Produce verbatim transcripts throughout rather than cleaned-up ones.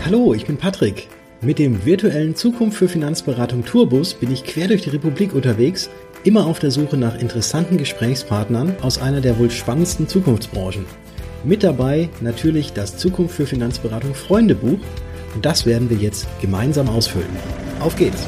Hallo, ich bin Patrick. Mit dem virtuellen Zukunft für Finanzberatung Tourbus bin ich quer durch die Republik unterwegs, immer auf der Suche nach interessanten Gesprächspartnern aus einer der wohl spannendsten Zukunftsbranchen. Mit dabei natürlich das Zukunft für Finanzberatung Freundebuch und das werden wir jetzt gemeinsam ausfüllen. Auf geht's!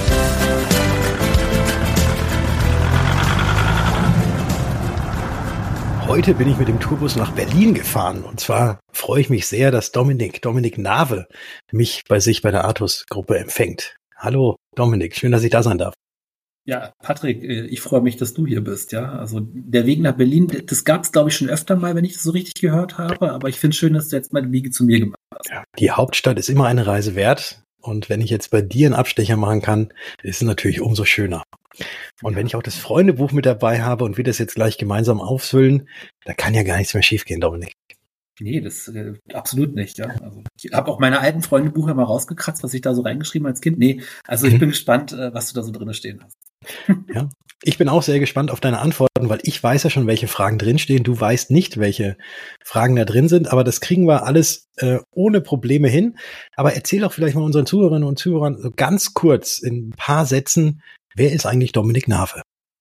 Heute bin ich mit dem Tourbus nach Berlin gefahren und zwar freue ich mich sehr, dass Dominik, Dominik Nave mich bei sich bei der Artus-Gruppe empfängt. Hallo Dominik, schön, dass ich da sein darf. Ja, Patrick, ich freue mich, dass du hier bist. Ja, also der Weg nach Berlin, das gab es, glaube ich, schon öfter mal, wenn ich das so richtig gehört habe. Aber ich finde es schön, dass du jetzt mal die Wiege zu mir gemacht hast. Ja, die Hauptstadt ist immer eine Reise wert. Und wenn ich jetzt bei dir einen Abstecher machen kann, ist es natürlich umso schöner. Und wenn ich auch das Freundebuch mit dabei habe und wir das jetzt gleich gemeinsam ausfüllen, da kann ja gar nichts mehr schiefgehen, Dominik. Nee, das äh, absolut nicht. Ja. Also ich habe auch meine alten Freundebücher mal rausgekratzt, was ich da so reingeschrieben als Kind. Nee, also ich bin gespannt, äh, was du da so drin stehen hast. Ja, ich bin auch sehr gespannt auf deine Antworten, weil ich weiß ja schon, welche Fragen drinstehen. Du weißt nicht, welche Fragen da drin sind, aber das kriegen wir alles äh, ohne Probleme hin. Aber erzähl doch vielleicht mal unseren Zuhörerinnen und Zuhörern so ganz kurz in ein paar Sätzen, wer ist eigentlich Dominik Nave?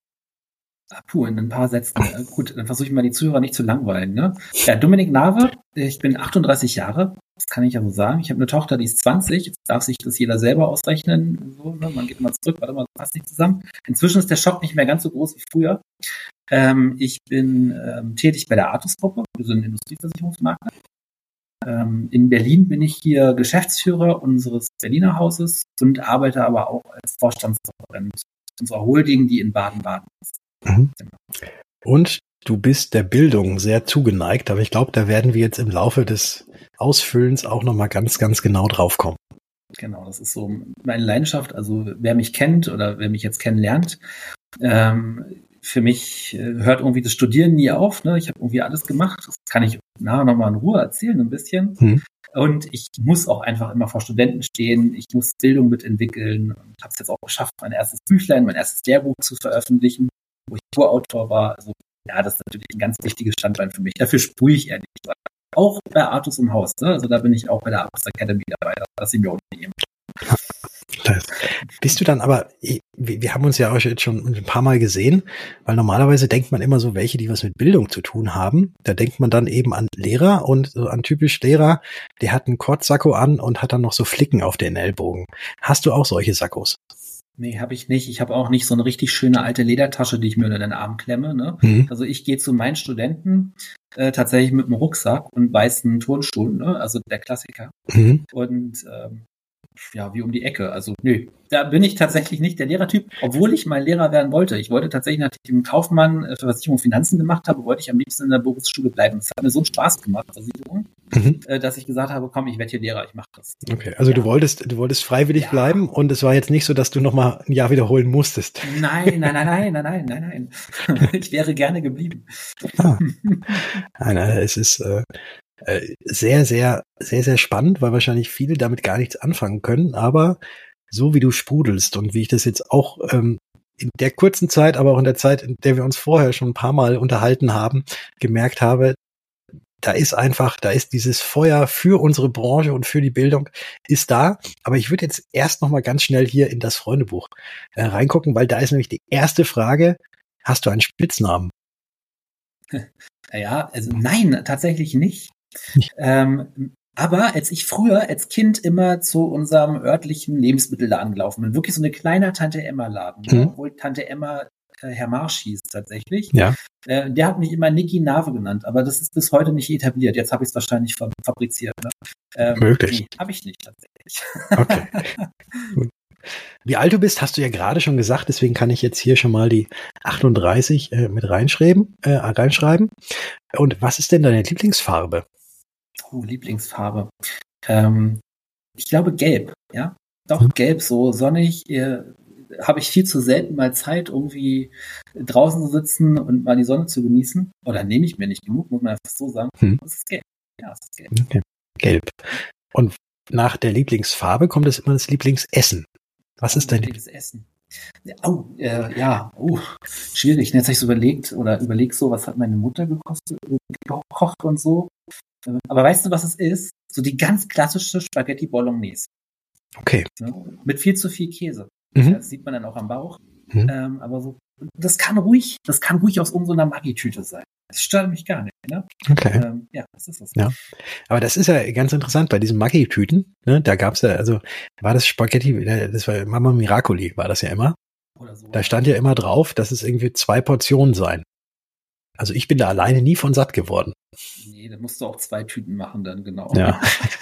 Ah, puh, in ein paar Sätzen. Äh, gut, dann versuche ich mal die Zuhörer nicht zu langweilen. Ne? Ja, Dominik Nave, ich bin achtunddreißig Jahre, das kann ich ja so sagen. Ich habe eine Tochter, die ist zwanzig, jetzt darf sich das jeder selber ausrechnen. So, ne? Man geht mal zurück, warte mal, das passt nicht zusammen. Inzwischen ist der Schock nicht mehr ganz so groß wie früher. Ähm, ich bin ähm, tätig bei der Artus-Gruppe, wir sind Industrieversicherungsmakler. Ähm, in Berlin bin ich hier Geschäftsführer unseres Berliner Hauses und arbeite aber auch als Vorstandsreferent unserer Holding, die in Baden-Baden ist. Mhm. Und du bist der Bildung sehr zugeneigt, aber ich glaube, da werden wir jetzt im Laufe des Ausfüllens auch nochmal ganz, ganz genau drauf kommen. Genau, das ist so meine Leidenschaft. Also wer mich kennt oder wer mich jetzt kennenlernt, ähm, für mich äh, hört irgendwie das Studieren nie auf. Ne? Ich habe irgendwie alles gemacht. Das kann ich nachher nochmal in Ruhe erzählen, ein bisschen. Mhm. Und ich muss auch einfach immer vor Studenten stehen. Ich muss Bildung mitentwickeln und habe es jetzt auch geschafft, mein erstes Büchlein, mein erstes Lehrbuch zu veröffentlichen, wo ich Co-Autor war. Also ja, das ist natürlich ein ganz wichtiges Standbein für mich. Dafür sprühe ich ehrlich gesagt. Auch bei Artus im Haus. Ne? Also da bin ich auch bei der Artus Academy dabei. Das sind wir auch nicht. Bist du dann aber, wir haben uns ja auch jetzt schon ein paar Mal gesehen, weil normalerweise denkt man immer so, welche, die was mit Bildung zu tun haben. Da denkt man dann eben an Lehrer und so an typisch Lehrer, der hat einen Kortsacko an und hat dann noch so Flicken auf den Ellbogen. Hast du auch solche Sackos? Nee, habe ich nicht. Ich habe auch nicht so eine richtig schöne alte Ledertasche, die ich mir unter den Arm klemme. Ne? Mhm. Also ich gehe zu meinen Studenten äh, tatsächlich mit einem Rucksack und weißen Turnschuhen, ne? Also der Klassiker. Mhm. Und ähm, ja, wie um die Ecke. Also nö, da bin ich tatsächlich nicht der Lehrertyp, obwohl ich mal Lehrer werden wollte. Ich wollte tatsächlich, nachdem ich einen Kaufmann für Versicherung und Finanzen gemacht habe, wollte ich am liebsten in der Berufsschule bleiben. Es hat mir so einen Spaß gemacht, Versicherung, mhm. dass ich gesagt habe, komm, ich werde hier Lehrer, ich mache das. Okay, also ja. du wolltest, du wolltest freiwillig ja. bleiben und es war jetzt nicht so, dass du noch mal ein Jahr wiederholen musstest. Nein, nein, nein, nein, nein, nein, nein, nein. Ich wäre gerne geblieben. Ah. Nein, nein, es ist äh, sehr, sehr, sehr, sehr spannend, weil wahrscheinlich viele damit gar nichts anfangen können, aber so wie du sprudelst und wie ich das jetzt auch ähm, in der kurzen Zeit, aber auch in der Zeit, in der wir uns vorher schon ein paar Mal unterhalten haben, gemerkt habe, da ist einfach, da ist dieses Feuer für unsere Branche und für die Bildung ist da. Aber ich würde jetzt erst noch mal ganz schnell hier in das Freundebuch äh, reingucken, weil da ist nämlich die erste Frage, hast du einen Spitznamen? Ja, also nein, tatsächlich nicht. ähm, aber als ich früher als Kind immer zu unserem örtlichen Lebensmittelladen gelaufen bin, wirklich so eine kleine Tante-Emma-Laden, mhm. obwohl Tante Emma äh, Herr Marsch hieß tatsächlich. Ja. Äh, der hat mich immer Niki Nave genannt, aber das ist bis heute nicht etabliert. Jetzt habe ich es wahrscheinlich fab- fabriziert. Ne? Ähm, Möglich. Nee, habe ich nicht tatsächlich. Okay. Gut. Wie alt du bist, hast du ja gerade schon gesagt, deswegen kann ich jetzt hier schon mal die achtunddreißig äh, mit reinschreiben, äh, reinschreiben. Und was ist denn deine Lieblingsfarbe? Oh, Lieblingsfarbe. Ähm, ich glaube gelb, ja. Doch, hm. gelb, so sonnig. Äh, habe ich viel zu selten mal Zeit, irgendwie draußen zu sitzen und mal die Sonne zu genießen. Oder nehme ich mir nicht genug, muss man einfach so sagen. Hm. Das ist gelb. Ja, das ist gelb. Okay. Gelb. Und nach der Lieblingsfarbe kommt es immer das Lieblingsessen. Was ist dein Lieblingsessen? Oh, äh, ja, oh, schwierig. Jetzt habe ich so überlegt oder überleg so, was hat meine Mutter gekostet, gekocht und so. Aber weißt du, was es ist? so die ganz klassische Spaghetti Bolognese. Okay. Ne? Mit viel zu viel Käse. Mhm. Das sieht man dann auch am Bauch. Mhm. Ähm, aber so, das kann ruhig, das kann ruhig aus irgendeiner Maggi-Tüte sein. Das stört mich gar nicht. Ne? Okay. Ähm, ja, das ist es. Ja. Aber das ist ja ganz interessant bei diesen Maggi-Tüten. Ne? Da gab's ja, also war das Spaghetti, das war Mama Miracoli, war das ja immer. Oder so. Da stand ja immer drauf, dass es irgendwie zwei Portionen seien. Also ich bin da alleine nie von satt geworden. Nee, da musst du auch zwei Tüten machen dann, genau. Ja.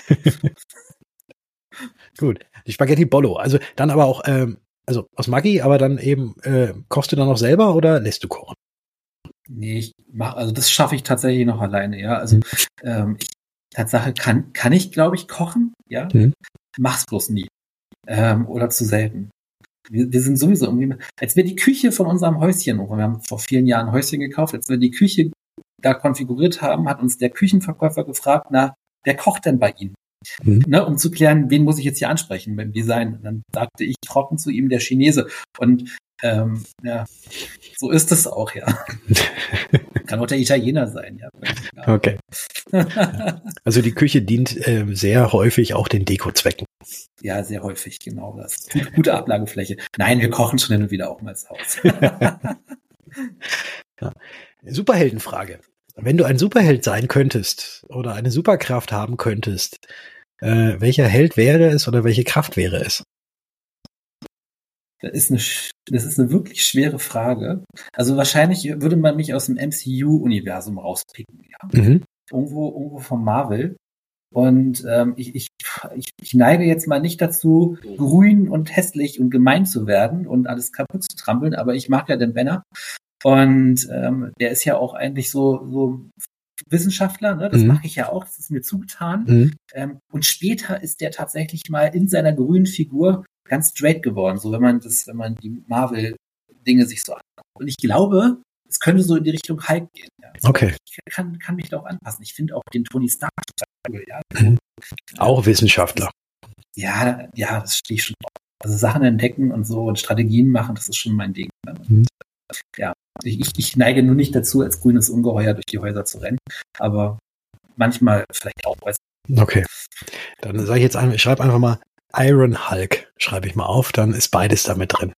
Gut, die Spaghetti Bollo. Also dann aber auch, ähm, also aus Maggi, aber dann eben, äh, kochst du dann noch selber oder lässt du kochen? Nee, ich mach, also das schaffe ich tatsächlich noch alleine, ja. Also Mhm. ähm, ich, Tatsache kann, kann ich, glaube ich, kochen, ja. Mhm. Mach's bloß nie. Ähm, oder zu selten. Wir, wir sind sowieso irgendwie, als wir die Küche von unserem Häuschen, wir haben vor vielen Jahren ein Häuschen gekauft, als wir die Küche da konfiguriert haben, hat uns der Küchenverkäufer gefragt, na, wer kocht denn bei Ihnen? Mhm. Ne, um zu klären, wen muss ich jetzt hier ansprechen beim Design. Und dann sagte ich trocken zu ihm, der Chinese. Und ähm, ja, so ist es auch, ja. Kann auch der Italiener sein, ja. Okay. Also die Küche dient äh, sehr häufig auch den Dekozwecken. Ja, sehr häufig, genau. Das ist gute, gute Ablagefläche. Nein, wir kochen schon hin und wieder auch mal ins Haus. Ja. Superheldenfrage. Wenn du ein Superheld sein könntest oder eine Superkraft haben könntest, äh, welcher Held wäre es oder welche Kraft wäre es? Das ist eine, das ist eine wirklich schwere Frage. Also wahrscheinlich würde man mich aus dem M C U-Universum rauspicken, ja. Mhm. Irgendwo, irgendwo vom Marvel. Und ähm, ich, ich, ich, ich neige jetzt mal nicht dazu, grün und hässlich und gemein zu werden und alles kaputt zu trampeln, aber ich mag ja den Banner. Und ähm, der ist ja auch eigentlich so, so Wissenschaftler, ne? Das mhm. mache ich ja auch, das ist mir zugetan. Mhm. Ähm, und später ist der tatsächlich mal in seiner grünen Figur ganz straight geworden, so wenn man das, wenn man die Marvel-Dinge sich so anguckt. Und ich glaube, es könnte so in die Richtung Hulk gehen. Ja. Also okay. Ich kann, kann mich da auch anpassen. Ich finde auch den Tony Stark cool, ja. Mhm. Auch Wissenschaftler. Ja, ja, das stehe ich schon drauf. Also Sachen entdecken und so und Strategien machen, das ist schon mein Ding. Mhm. Ja, ich, ich neige nur nicht dazu, als grünes Ungeheuer durch die Häuser zu rennen, aber manchmal vielleicht auch. Okay, dann sage ich jetzt einfach, ich schreibe einfach mal Iron Hulk, schreibe ich mal auf, dann ist beides damit drin.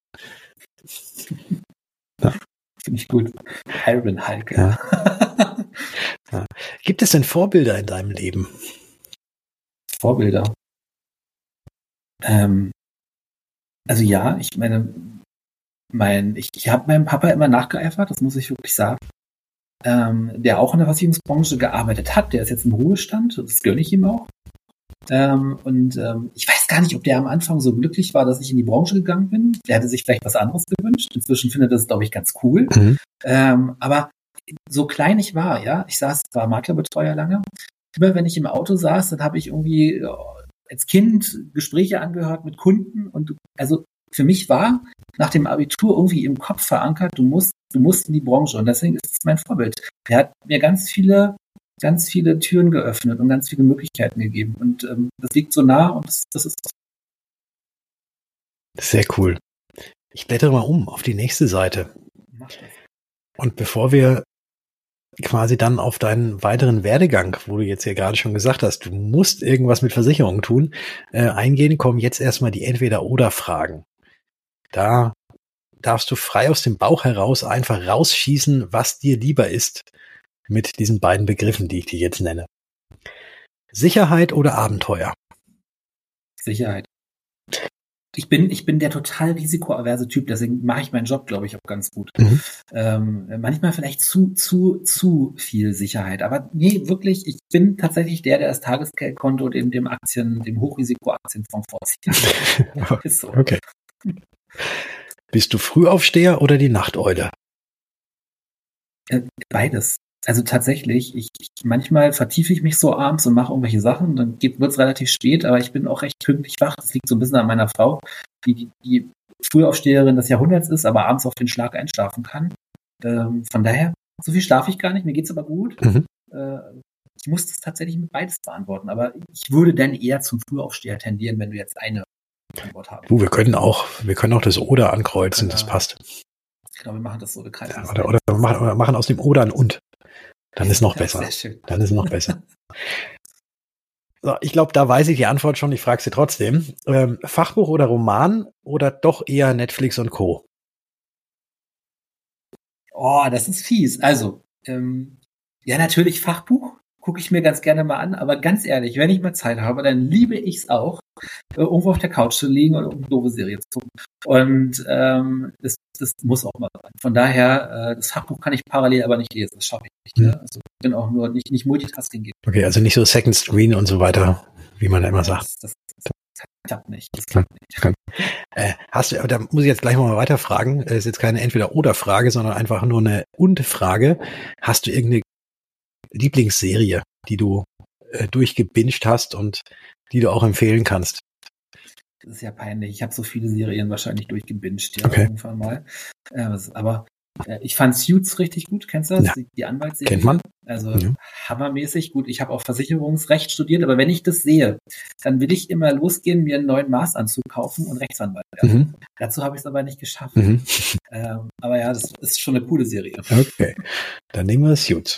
Ja. Finde ich gut. Iron Hulk. Ja. Ja. Gibt es denn Vorbilder in deinem Leben? Vorbilder? Ähm, also ja, ich meine, mein, ich, ich habe meinem Papa immer nachgeeifert, das muss ich wirklich sagen. Ähm, der auch in der Versicherungsbranche gearbeitet hat, der ist jetzt im Ruhestand, das gönne ich ihm auch. Ähm, und ähm, ich weiß gar nicht, ob der am Anfang so glücklich war, dass ich in die Branche gegangen bin. Der hatte sich vielleicht was anderes gewünscht. Inzwischen findet er das, glaube ich, ganz cool. Mhm. Ähm, aber so klein ich war, ja, ich saß, war Maklerbetreuer lange. Immer wenn ich im Auto saß, dann habe ich irgendwie äh, als Kind Gespräche angehört mit Kunden. Und also für mich war nach dem Abitur irgendwie im Kopf verankert, du musst, du musst in die Branche. Und deswegen ist es mein Vorbild. Er hat mir ganz viele ganz viele Türen geöffnet und ganz viele Möglichkeiten gegeben. Und ähm, das liegt so nah und das, das ist sehr cool. Ich blättere mal um auf die nächste Seite. Und bevor wir quasi dann auf deinen weiteren Werdegang, wo du jetzt ja gerade schon gesagt hast, du musst irgendwas mit Versicherungen tun, äh, eingehen, kommen jetzt erstmal die Entweder-Oder-Fragen. Da darfst du frei aus dem Bauch heraus einfach rausschießen, was dir lieber ist. Mit diesen beiden Begriffen, die ich dir jetzt nenne. Sicherheit oder Abenteuer? Sicherheit. Ich bin, ich bin der total risikoaverse Typ, deswegen mache ich meinen Job, glaube ich, auch ganz gut. Mhm. Ähm, manchmal vielleicht zu, zu, zu viel Sicherheit. Aber nee, wirklich, ich bin tatsächlich der, der das Tagesgeldkonto dem, dem Aktien, dem Hochrisiko-Aktienfonds vorzieht. Ist so. Okay. Bist du Frühaufsteher oder die Nachteule? Äh, beides. Also tatsächlich, ich, ich manchmal vertiefe ich mich so abends und mache irgendwelche Sachen, dann wird es relativ spät, aber ich bin auch recht pünktlich wach. Das liegt so ein bisschen an meiner Frau, die, die, die Frühaufsteherin des Jahrhunderts ist, aber abends auf den Schlag einschlafen kann. Ähm, von daher, so viel schlafe ich gar nicht, mir geht's aber gut. Mhm. Äh, ich muss das tatsächlich mit beides beantworten, aber ich würde dann eher zum Frühaufsteher tendieren, wenn du jetzt eine Antwort haben. Uh, wir können auch, wir können auch das Oder ankreuzen, das passt. Genau, wir machen das so, wir kreisen ja, oder, oder, wir machen, oder machen aus dem Oder ein Und. Dann ist noch besser. Sehr schön. Dann ist noch besser. So, ich glaube, da weiß ich die Antwort schon. Ich frage sie trotzdem. Ähm, Fachbuch oder Roman oder doch eher Netflix und Co.? Oh, das ist fies. Also, ähm, ja, natürlich Fachbuch. Gucke ich mir ganz gerne mal an. Aber ganz ehrlich, wenn ich mal Zeit habe, dann liebe ich es auch, äh, irgendwo auf der Couch zu liegen und eine doofe Serie zu gucken. Und ähm, das, das muss auch mal sein. Von daher, äh, das Fachbuch kann ich parallel aber nicht lesen. Das schaffe ich nicht. Ne? Also ich bin auch nur nicht, nicht Multitasking. Okay, also nicht so Second Screen und so weiter, wie man da immer sagt. Das, das, das klappt nicht. Das klappt nicht. Äh, hast du, da muss ich jetzt gleich mal weiter fragen. Das ist jetzt keine Entweder-oder-Frage, sondern einfach nur eine Und-Frage. Hast du irgendeine Lieblingsserie, die du äh, durchgebinged hast und die du auch empfehlen kannst? Das ist ja peinlich. Ich habe so viele Serien wahrscheinlich durchgebinged, ja, okay. irgendwann mal. Äh, aber äh, ich fand Suits richtig gut. Kennst du das? Ja. Die, die Anwaltsserie. Kennt man. Also ja. hammermäßig gut. Ich habe auch Versicherungsrecht studiert, aber wenn ich das sehe, dann will ich immer losgehen, mir einen neuen Maßanzug kaufen und Rechtsanwalt werden. Mhm. Dazu habe ich es aber nicht geschafft. Mhm. Ähm, aber ja, das ist schon eine coole Serie. Okay, dann nehmen wir Suits.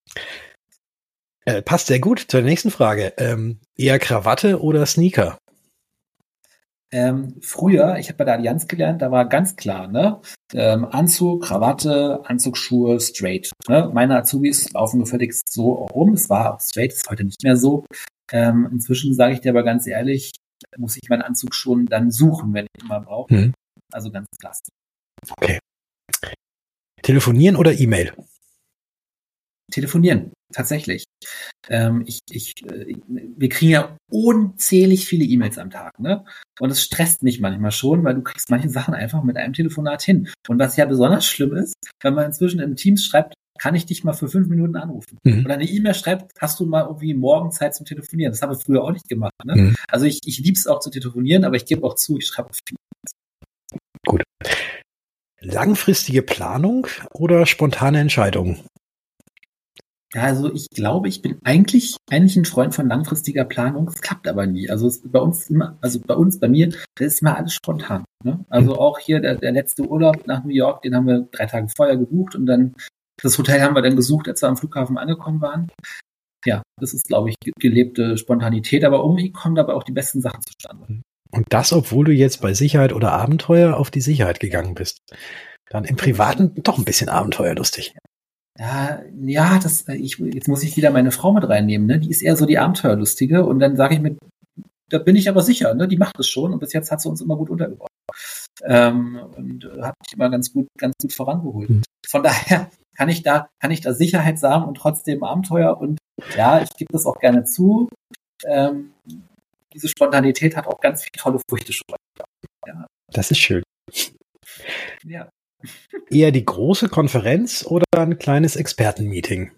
Äh, passt sehr gut zur nächsten Frage. Ähm, eher Krawatte oder Sneaker? Ähm, früher, ich habe bei der Allianz gelernt, da war ganz klar, ne, ähm, Anzug, Krawatte, Anzugsschuhe, straight. Ne? Meine Azubis laufen gefälligst so rum. Es war auch straight, ist heute nicht mehr so. Ähm, inzwischen sage ich dir aber ganz ehrlich, muss ich meinen Anzug schon dann suchen, wenn ich ihn mal brauche. Hm. Also ganz klasse. Okay. Telefonieren oder E-Mail? Telefonieren, tatsächlich. Ähm, ich, ich, äh, wir kriegen ja unzählig viele E-Mails am Tag, ne? Und es stresst mich manchmal schon, weil du kriegst manche Sachen einfach mit einem Telefonat hin. Und was ja besonders schlimm ist, wenn man inzwischen in Teams schreibt, kann ich dich mal für fünf Minuten anrufen. Mhm. Oder eine E-Mail schreibt, hast du mal irgendwie morgen Zeit zum Telefonieren? Das habe ich früher auch nicht gemacht, ne? Mhm. Also ich, ich liebe es auch zu telefonieren, aber ich gebe auch zu, ich schreibe auch viel. Gut. Langfristige Planung oder spontane Entscheidungen? Ja, also ich glaube, ich bin eigentlich eigentlich ein Freund von langfristiger Planung. Es klappt aber nie. Also es, bei uns immer, also bei uns, bei mir, das ist immer alles spontan. Ne? Also auch hier der, der letzte Urlaub nach New York, den haben wir drei Tage vorher gebucht und dann das Hotel haben wir dann gesucht, als wir am Flughafen angekommen waren. Ja, das ist, glaube ich, gelebte Spontanität. Aber irgendwie kommen dabei auch die besten Sachen zustande. Und das, obwohl du jetzt bei Sicherheit oder Abenteuer auf die Sicherheit gegangen bist. Dann im Privaten doch ein bisschen abenteuerlustig. Ja, ja, das, ich, jetzt muss ich wieder meine Frau mit reinnehmen, ne? Die ist eher so die Abenteuerlustige und dann sage ich mir, da bin ich aber sicher, ne? Die macht es schon und bis jetzt hat sie uns immer gut untergebracht. Ähm, und äh, hat mich immer ganz gut, ganz gut vorangeholt. Mhm. Von daher kann ich da, kann ich da Sicherheit sagen und trotzdem Abenteuer und ja, ich gebe das auch gerne zu. Ähm, diese Spontanität hat auch ganz viele tolle Früchte schon. Ja. Das ist schön. Ja. Eher die große Konferenz oder ein kleines Expertenmeeting?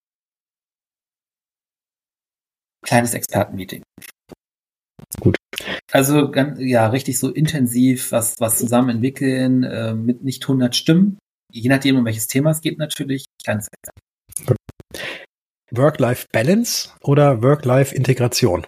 Kleines Expertenmeeting. Gut. Also ja, richtig so intensiv was was zusammen entwickeln äh, mit nicht hundert Stimmen. Je nachdem, um welches Thema es geht natürlich. Kleines Expertenmeeting. Work-Life-Balance oder Work-Life-Integration?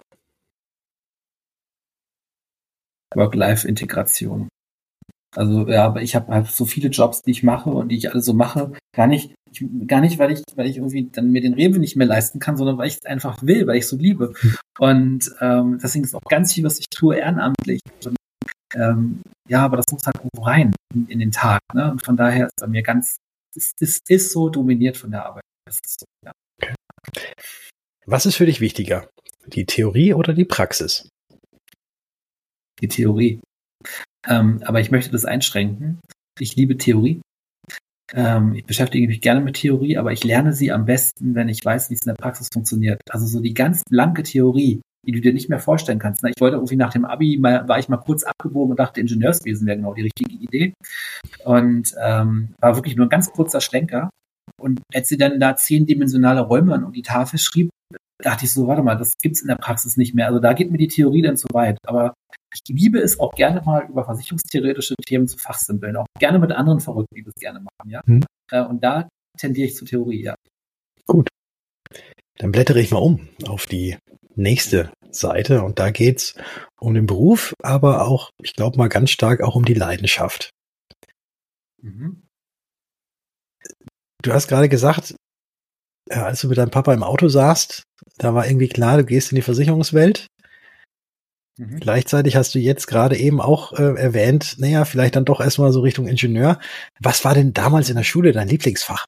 Work-Life-Integration. Also ja, aber ich habe halt so viele Jobs, die ich mache und die ich alle so mache, gar nicht, ich, gar nicht, weil ich, weil ich irgendwie dann mir den Rewe nicht mehr leisten kann, sondern weil ich es einfach will, weil ich so liebe. Und ähm, deswegen ist auch ganz viel, was ich tue, ehrenamtlich. Und, ähm, ja, aber das muss halt irgendwo rein in, in den Tag. Ne? Und von daher ist bei mir ganz, es ist, ist so dominiert von der Arbeit. Das ist so, ja. Okay. Was ist für dich wichtiger? Die Theorie oder die Praxis? Die Theorie. Ähm, aber ich möchte das einschränken. Ich liebe Theorie. Ähm, ich beschäftige mich gerne mit Theorie, aber ich lerne sie am besten, wenn ich weiß, wie es in der Praxis funktioniert. Also so die ganz blanke Theorie, die du dir nicht mehr vorstellen kannst. Ich wollte irgendwie nach dem Abi, mal, war ich mal kurz abgebogen und dachte, Ingenieurswesen wäre genau die richtige Idee. Und ähm, war wirklich nur ein ganz kurzer Schlenker. Und als sie dann da zehndimensionale Räume an die Tafel schrieb, dachte ich so, warte mal, das gibt's in der Praxis nicht mehr. Also da geht mir die Theorie dann zu weit. Aber ich liebe es auch gerne mal über versicherungstheoretische Themen zu fachsimpeln. Auch gerne mit anderen Verrückten, die das gerne machen, ja. Hm. Und da tendiere ich zur Theorie, ja. Gut. Dann blättere ich mal um auf die nächste Seite und da geht's um den Beruf, aber auch, ich glaube mal ganz stark auch um die Leidenschaft. Mhm. Du hast gerade gesagt, äh, als du mit deinem Papa im Auto saßt, da war irgendwie klar, du gehst in die Versicherungswelt. Mhm. Gleichzeitig hast du jetzt gerade eben auch äh, erwähnt, naja, vielleicht dann doch erstmal so Richtung Ingenieur. Was war denn damals in der Schule dein Lieblingsfach?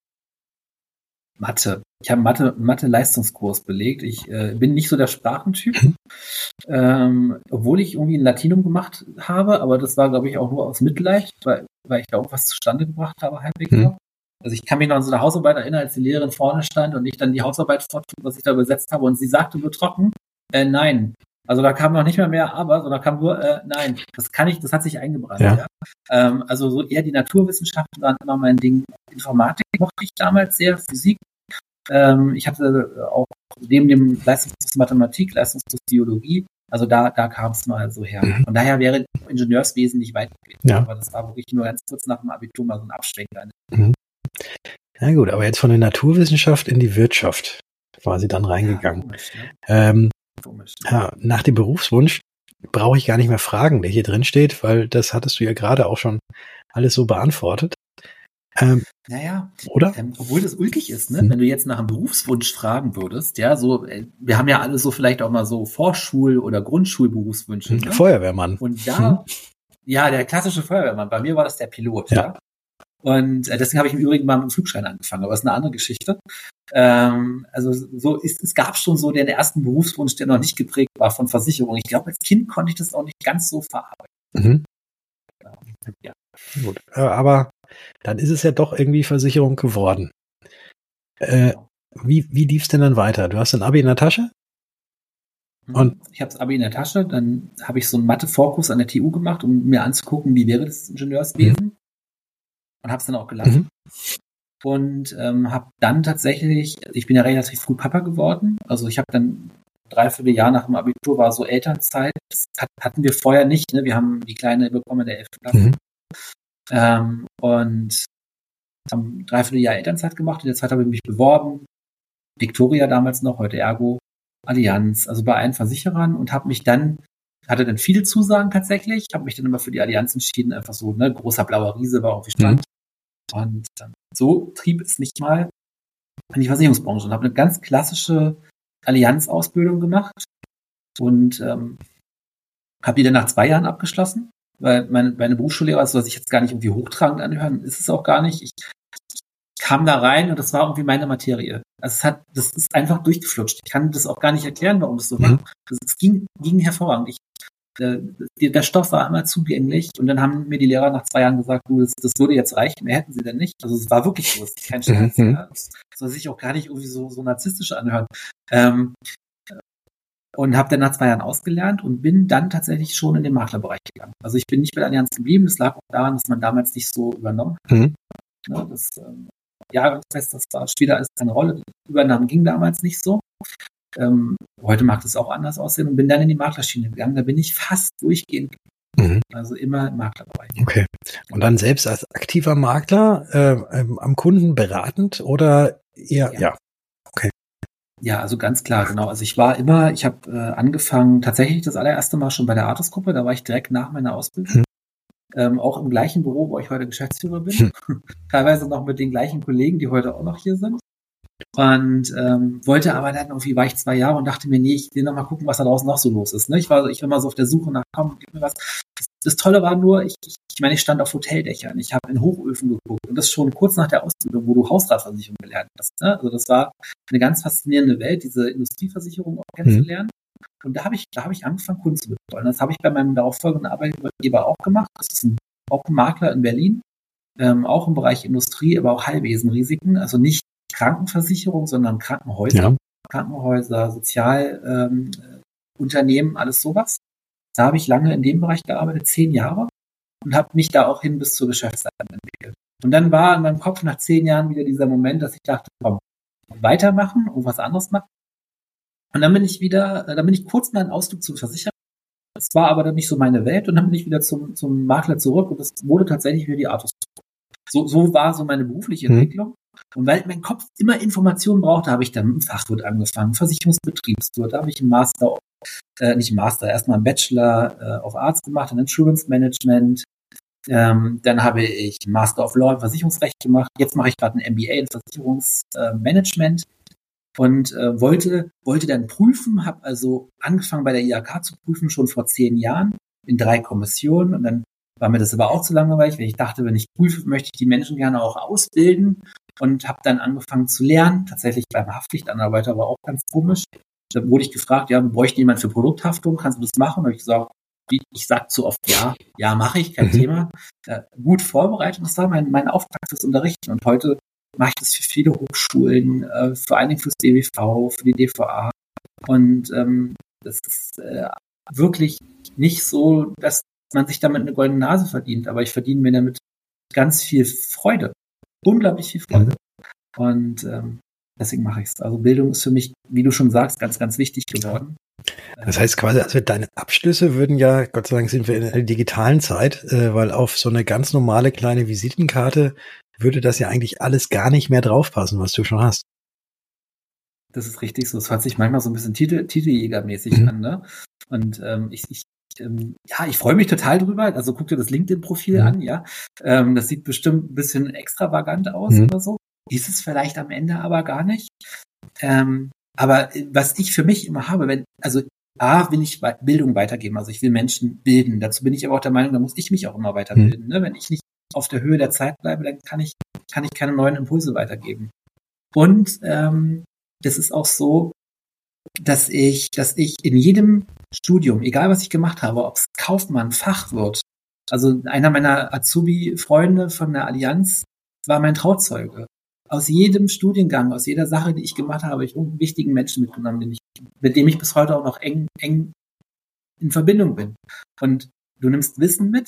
Mathe. Ich habe Mathe, Mathe-Leistungskurs belegt. Ich äh, bin nicht so der Sprachentyp, mhm. ähm, obwohl ich irgendwie ein Latinum gemacht habe, aber das war, glaube ich, auch nur aus Mitleid, weil, weil ich da auch was zustande gebracht habe, halbwegs mhm. noch. Also ich kann mich noch an so eine Hausarbeit erinnern, als die Lehrerin vorne stand und ich dann die Hausarbeit fortführte, was ich da übersetzt habe, und sie sagte nur trocken, äh, nein. Also da kam noch nicht mehr mehr aber, sondern kam nur, äh, nein, das kann ich, das hat sich eingebrannt. Ja. Ja. Ähm, also so eher die Naturwissenschaften waren immer mein Ding. Informatik mochte ich damals sehr, Physik. Ähm, ich hatte auch neben dem Leistungskurs Mathematik, Leistungskurs Biologie, also da, da kam es mal so her. Mhm. Von daher wäre Ingenieurswesen nicht weit gewesen. Ja. Aber das war wirklich nur ganz kurz nach dem Abitur mal so ein Abschwenker. Mhm. Na gut, aber jetzt von der Naturwissenschaft in die Wirtschaft war sie dann reingegangen. Ja, komisch, ne? ähm, komisch, ne? Ja, nach dem Berufswunsch brauche ich gar nicht mehr fragen, der hier drin steht, weil das hattest du ja gerade auch schon alles so beantwortet. Ähm, naja, oder? Ähm, obwohl das ulkig ist, ne? Hm. Wenn du jetzt nach einem Berufswunsch fragen würdest, ja, so, äh, wir haben ja alle so vielleicht auch mal so Vorschul- oder Grundschulberufswünsche. Hm. Ne? Feuerwehrmann. Und da, hm. ja, der klassische Feuerwehrmann, bei mir war das der Pilot, ja. ja? Und äh, deswegen habe ich im Übrigen mal mit dem Flugschein angefangen, aber das ist eine andere Geschichte. Ähm, also so ist, es gab schon so den ersten Berufswunsch, der noch nicht geprägt war von Versicherung. Ich glaube, als Kind konnte ich das auch nicht ganz so verarbeiten. Mhm. Ja. Gut, aber dann ist es ja doch irgendwie Versicherung geworden. Äh, wie wie lief's denn dann weiter? Du hast ein Abi in der Tasche? Und ich habe das Abi in der Tasche, dann habe ich so einen Mathe-Vorkurs an der T U gemacht, um mir anzugucken, wie wäre das Ingenieurswesen. Mhm. Und habe es dann auch gelassen. Mhm. Und ähm, habe dann tatsächlich, ich bin ja relativ früh Papa geworden, also ich habe dann dreiviertel Jahr nach dem Abitur war so Elternzeit, das hat, hatten wir vorher nicht, ne? Wir haben die Kleine bekommen in der elften Klasse. Mhm. Ähm, und haben dreiviertel Jahr Elternzeit gemacht. In der Zeit habe ich mich beworben. Victoria damals noch, heute Ergo, Allianz, also bei allen Versicherern, und habe mich dann, hatte dann viele Zusagen tatsächlich, habe mich dann immer für die Allianz entschieden, einfach so, ne, großer blauer Riese war irgendwie Stand. Mhm. Und ähm, so trieb es mich mal in die Versicherungsbranche und habe eine ganz klassische Allianz-Ausbildung gemacht und ähm, habe die dann nach zwei Jahren abgeschlossen. Weil meine, meine Berufsschullehrer, das soll sich jetzt gar nicht irgendwie hochtragend anhören, ist es auch gar nicht. Ich, ich kam da rein und das war irgendwie meine Materie. Also es hat, das ist einfach durchgeflutscht. Ich kann das auch gar nicht erklären, warum das so war. Also es ging, ging hervorragend. Ich, äh, der Stoff war immer zugänglich und dann haben mir die Lehrer nach zwei Jahren gesagt, du, das, das würde jetzt reichen, mehr hätten sie denn nicht. Also es war wirklich so, es ist kein Scherz. Mhm. Ja. Das soll sich auch gar nicht irgendwie so, so narzisstisch anhören. Ähm, Und habe dann nach zwei Jahren ausgelernt und bin dann tatsächlich schon in den Maklerbereich gegangen. Also ich bin nicht bei der Allianz geblieben. Das lag auch daran, dass man damals nicht so übernommen hat. Mhm. Ja, das ähm, Jahresfest, das war, spielt alles keine Rolle. Die Übernahmen ging damals nicht so. Ähm, heute mag das auch anders aussehen und bin dann in die Maklerschiene gegangen. Da bin ich fast durchgehend geblieben. Mhm. Also immer im Maklerbereich. Okay. Und dann selbst als aktiver Makler äh, ähm, am Kunden beratend oder eher, ja. ja. Okay. Ja, also ganz klar, genau. Also ich war immer, ich habe äh, angefangen, tatsächlich das allererste Mal schon bei der Artus-Gruppe, da war ich direkt nach meiner Ausbildung. Hm. Ähm, auch im gleichen Büro, wo ich heute Geschäftsführer bin. Hm. Teilweise noch mit den gleichen Kollegen, die heute auch noch hier sind. Und ähm, wollte aber dann irgendwie, war ich zwei Jahre und dachte mir, nee, ich will noch mal gucken, was da draußen noch so los ist. Ne? Ich war, ich war mal so auf der Suche nach, komm, gib mir was. Das, das Tolle war nur, ich, ich, ich meine, ich stand auf Hoteldächern, ich habe in Hochöfen geguckt und das schon kurz nach der Ausbildung, wo du Hausratversicherung gelernt hast. Ne? Also das war eine ganz faszinierende Welt, diese Industrieversicherung auch kennenzulernen. Mhm. Und da habe ich, da habe ich angefangen, Kunden zu betreuen. Das habe ich bei meinem darauffolgenden Arbeitgeber auch gemacht. Das ist ein, auch ein Makler in Berlin, ähm, auch im Bereich Industrie, aber auch Heilwesenrisiken, also nicht Krankenversicherung, sondern Krankenhäuser, ja. Krankenhäuser, Sozialunternehmen, ähm, alles sowas. Da habe ich lange in dem Bereich gearbeitet, zehn Jahre, und habe mich da auch hin bis zur Geschäftsleitung entwickelt. Und dann war in meinem Kopf nach zehn Jahren wieder dieser Moment, dass ich dachte, komm, weitermachen und was anderes machen. Und dann bin ich wieder, dann bin ich kurz mal einen Ausflug zum Versicherer. Das war aber dann nicht so meine Welt und dann bin ich wieder zum, zum Makler zurück und das wurde tatsächlich wieder die Artus. So, so war so meine berufliche mhm. Entwicklung. Und weil mein Kopf immer Informationen brauchte, habe ich dann mit dem Fachwirt angefangen, Versicherungsbetriebswirt, da habe ich einen Master, äh, nicht einen Master, erstmal einen Bachelor äh, of Arts gemacht, in Insurance Management, Ähm, dann habe ich Master of Law im Versicherungsrecht gemacht. Jetzt mache ich gerade ein M B A in Versicherungsmanagement und äh, wollte wollte dann prüfen, habe also angefangen bei der I H K zu prüfen, schon vor zehn Jahren in drei Kommissionen. Und dann war mir das aber auch zu langweilig, weil ich dachte, wenn ich prüfe, möchte ich die Menschen gerne auch ausbilden. Und habe dann angefangen zu lernen, tatsächlich beim Haftpflichtanarbeiter, aber auch ganz komisch. Da wurde ich gefragt, ja, bräuchte jemand für Produkthaftung, kannst du das machen? Und habe ich gesagt, ich sage zu oft ja, ja, mache ich, kein mhm. Thema. Äh, gut vorbereitet, das war mein, mein Auftrag fürs Unterrichten. Und heute mache ich das für viele Hochschulen, äh, vor allen Dingen fürs D W V, für die D V A. Und ähm, das ist äh, wirklich nicht so, dass man sich damit eine goldene Nase verdient, aber ich verdiene mir damit ganz viel Freude. Unglaublich viel Freude. Und ähm, deswegen mache ich es. Also Bildung ist für mich, wie du schon sagst, ganz, ganz wichtig geworden. Das heißt quasi, also deine Abschlüsse würden ja, Gott sei Dank sind wir in einer digitalen Zeit, äh, weil auf so eine ganz normale kleine Visitenkarte würde das ja eigentlich alles gar nicht mehr draufpassen, was du schon hast. Das ist richtig so. Es hört sich manchmal so ein bisschen Titel, Titeljägermäßig mhm. an, ne? Und ähm, ich, ich ähm, ja, ich freue mich total drüber. Also guck dir das LinkedIn-Profil mhm. an, ja. Ähm, das sieht bestimmt ein bisschen extravagant aus mhm. oder so. Ist es vielleicht am Ende aber gar nicht. Ähm, aber was ich für mich immer habe, wenn, also A, will ich Bildung weitergeben, also ich will Menschen bilden. Dazu bin ich aber auch der Meinung, da muss ich mich auch immer weiterbilden. Mhm. Ne? Wenn ich nicht auf der Höhe der Zeit bleibe, dann kann ich, kann ich keine neuen Impulse weitergeben. Und ähm, das ist auch so, dass ich, dass ich in jedem Studium, egal was ich gemacht habe, ob es Kaufmann, Fachwirt, also einer meiner Azubi-Freunde von der Allianz war mein Trauzeuge. Aus jedem Studiengang, aus jeder Sache, die ich gemacht habe, habe ich einen wichtigen Menschen mitgenommen, den ich, mit dem ich bis heute auch noch eng, eng in Verbindung bin. Und du nimmst Wissen mit,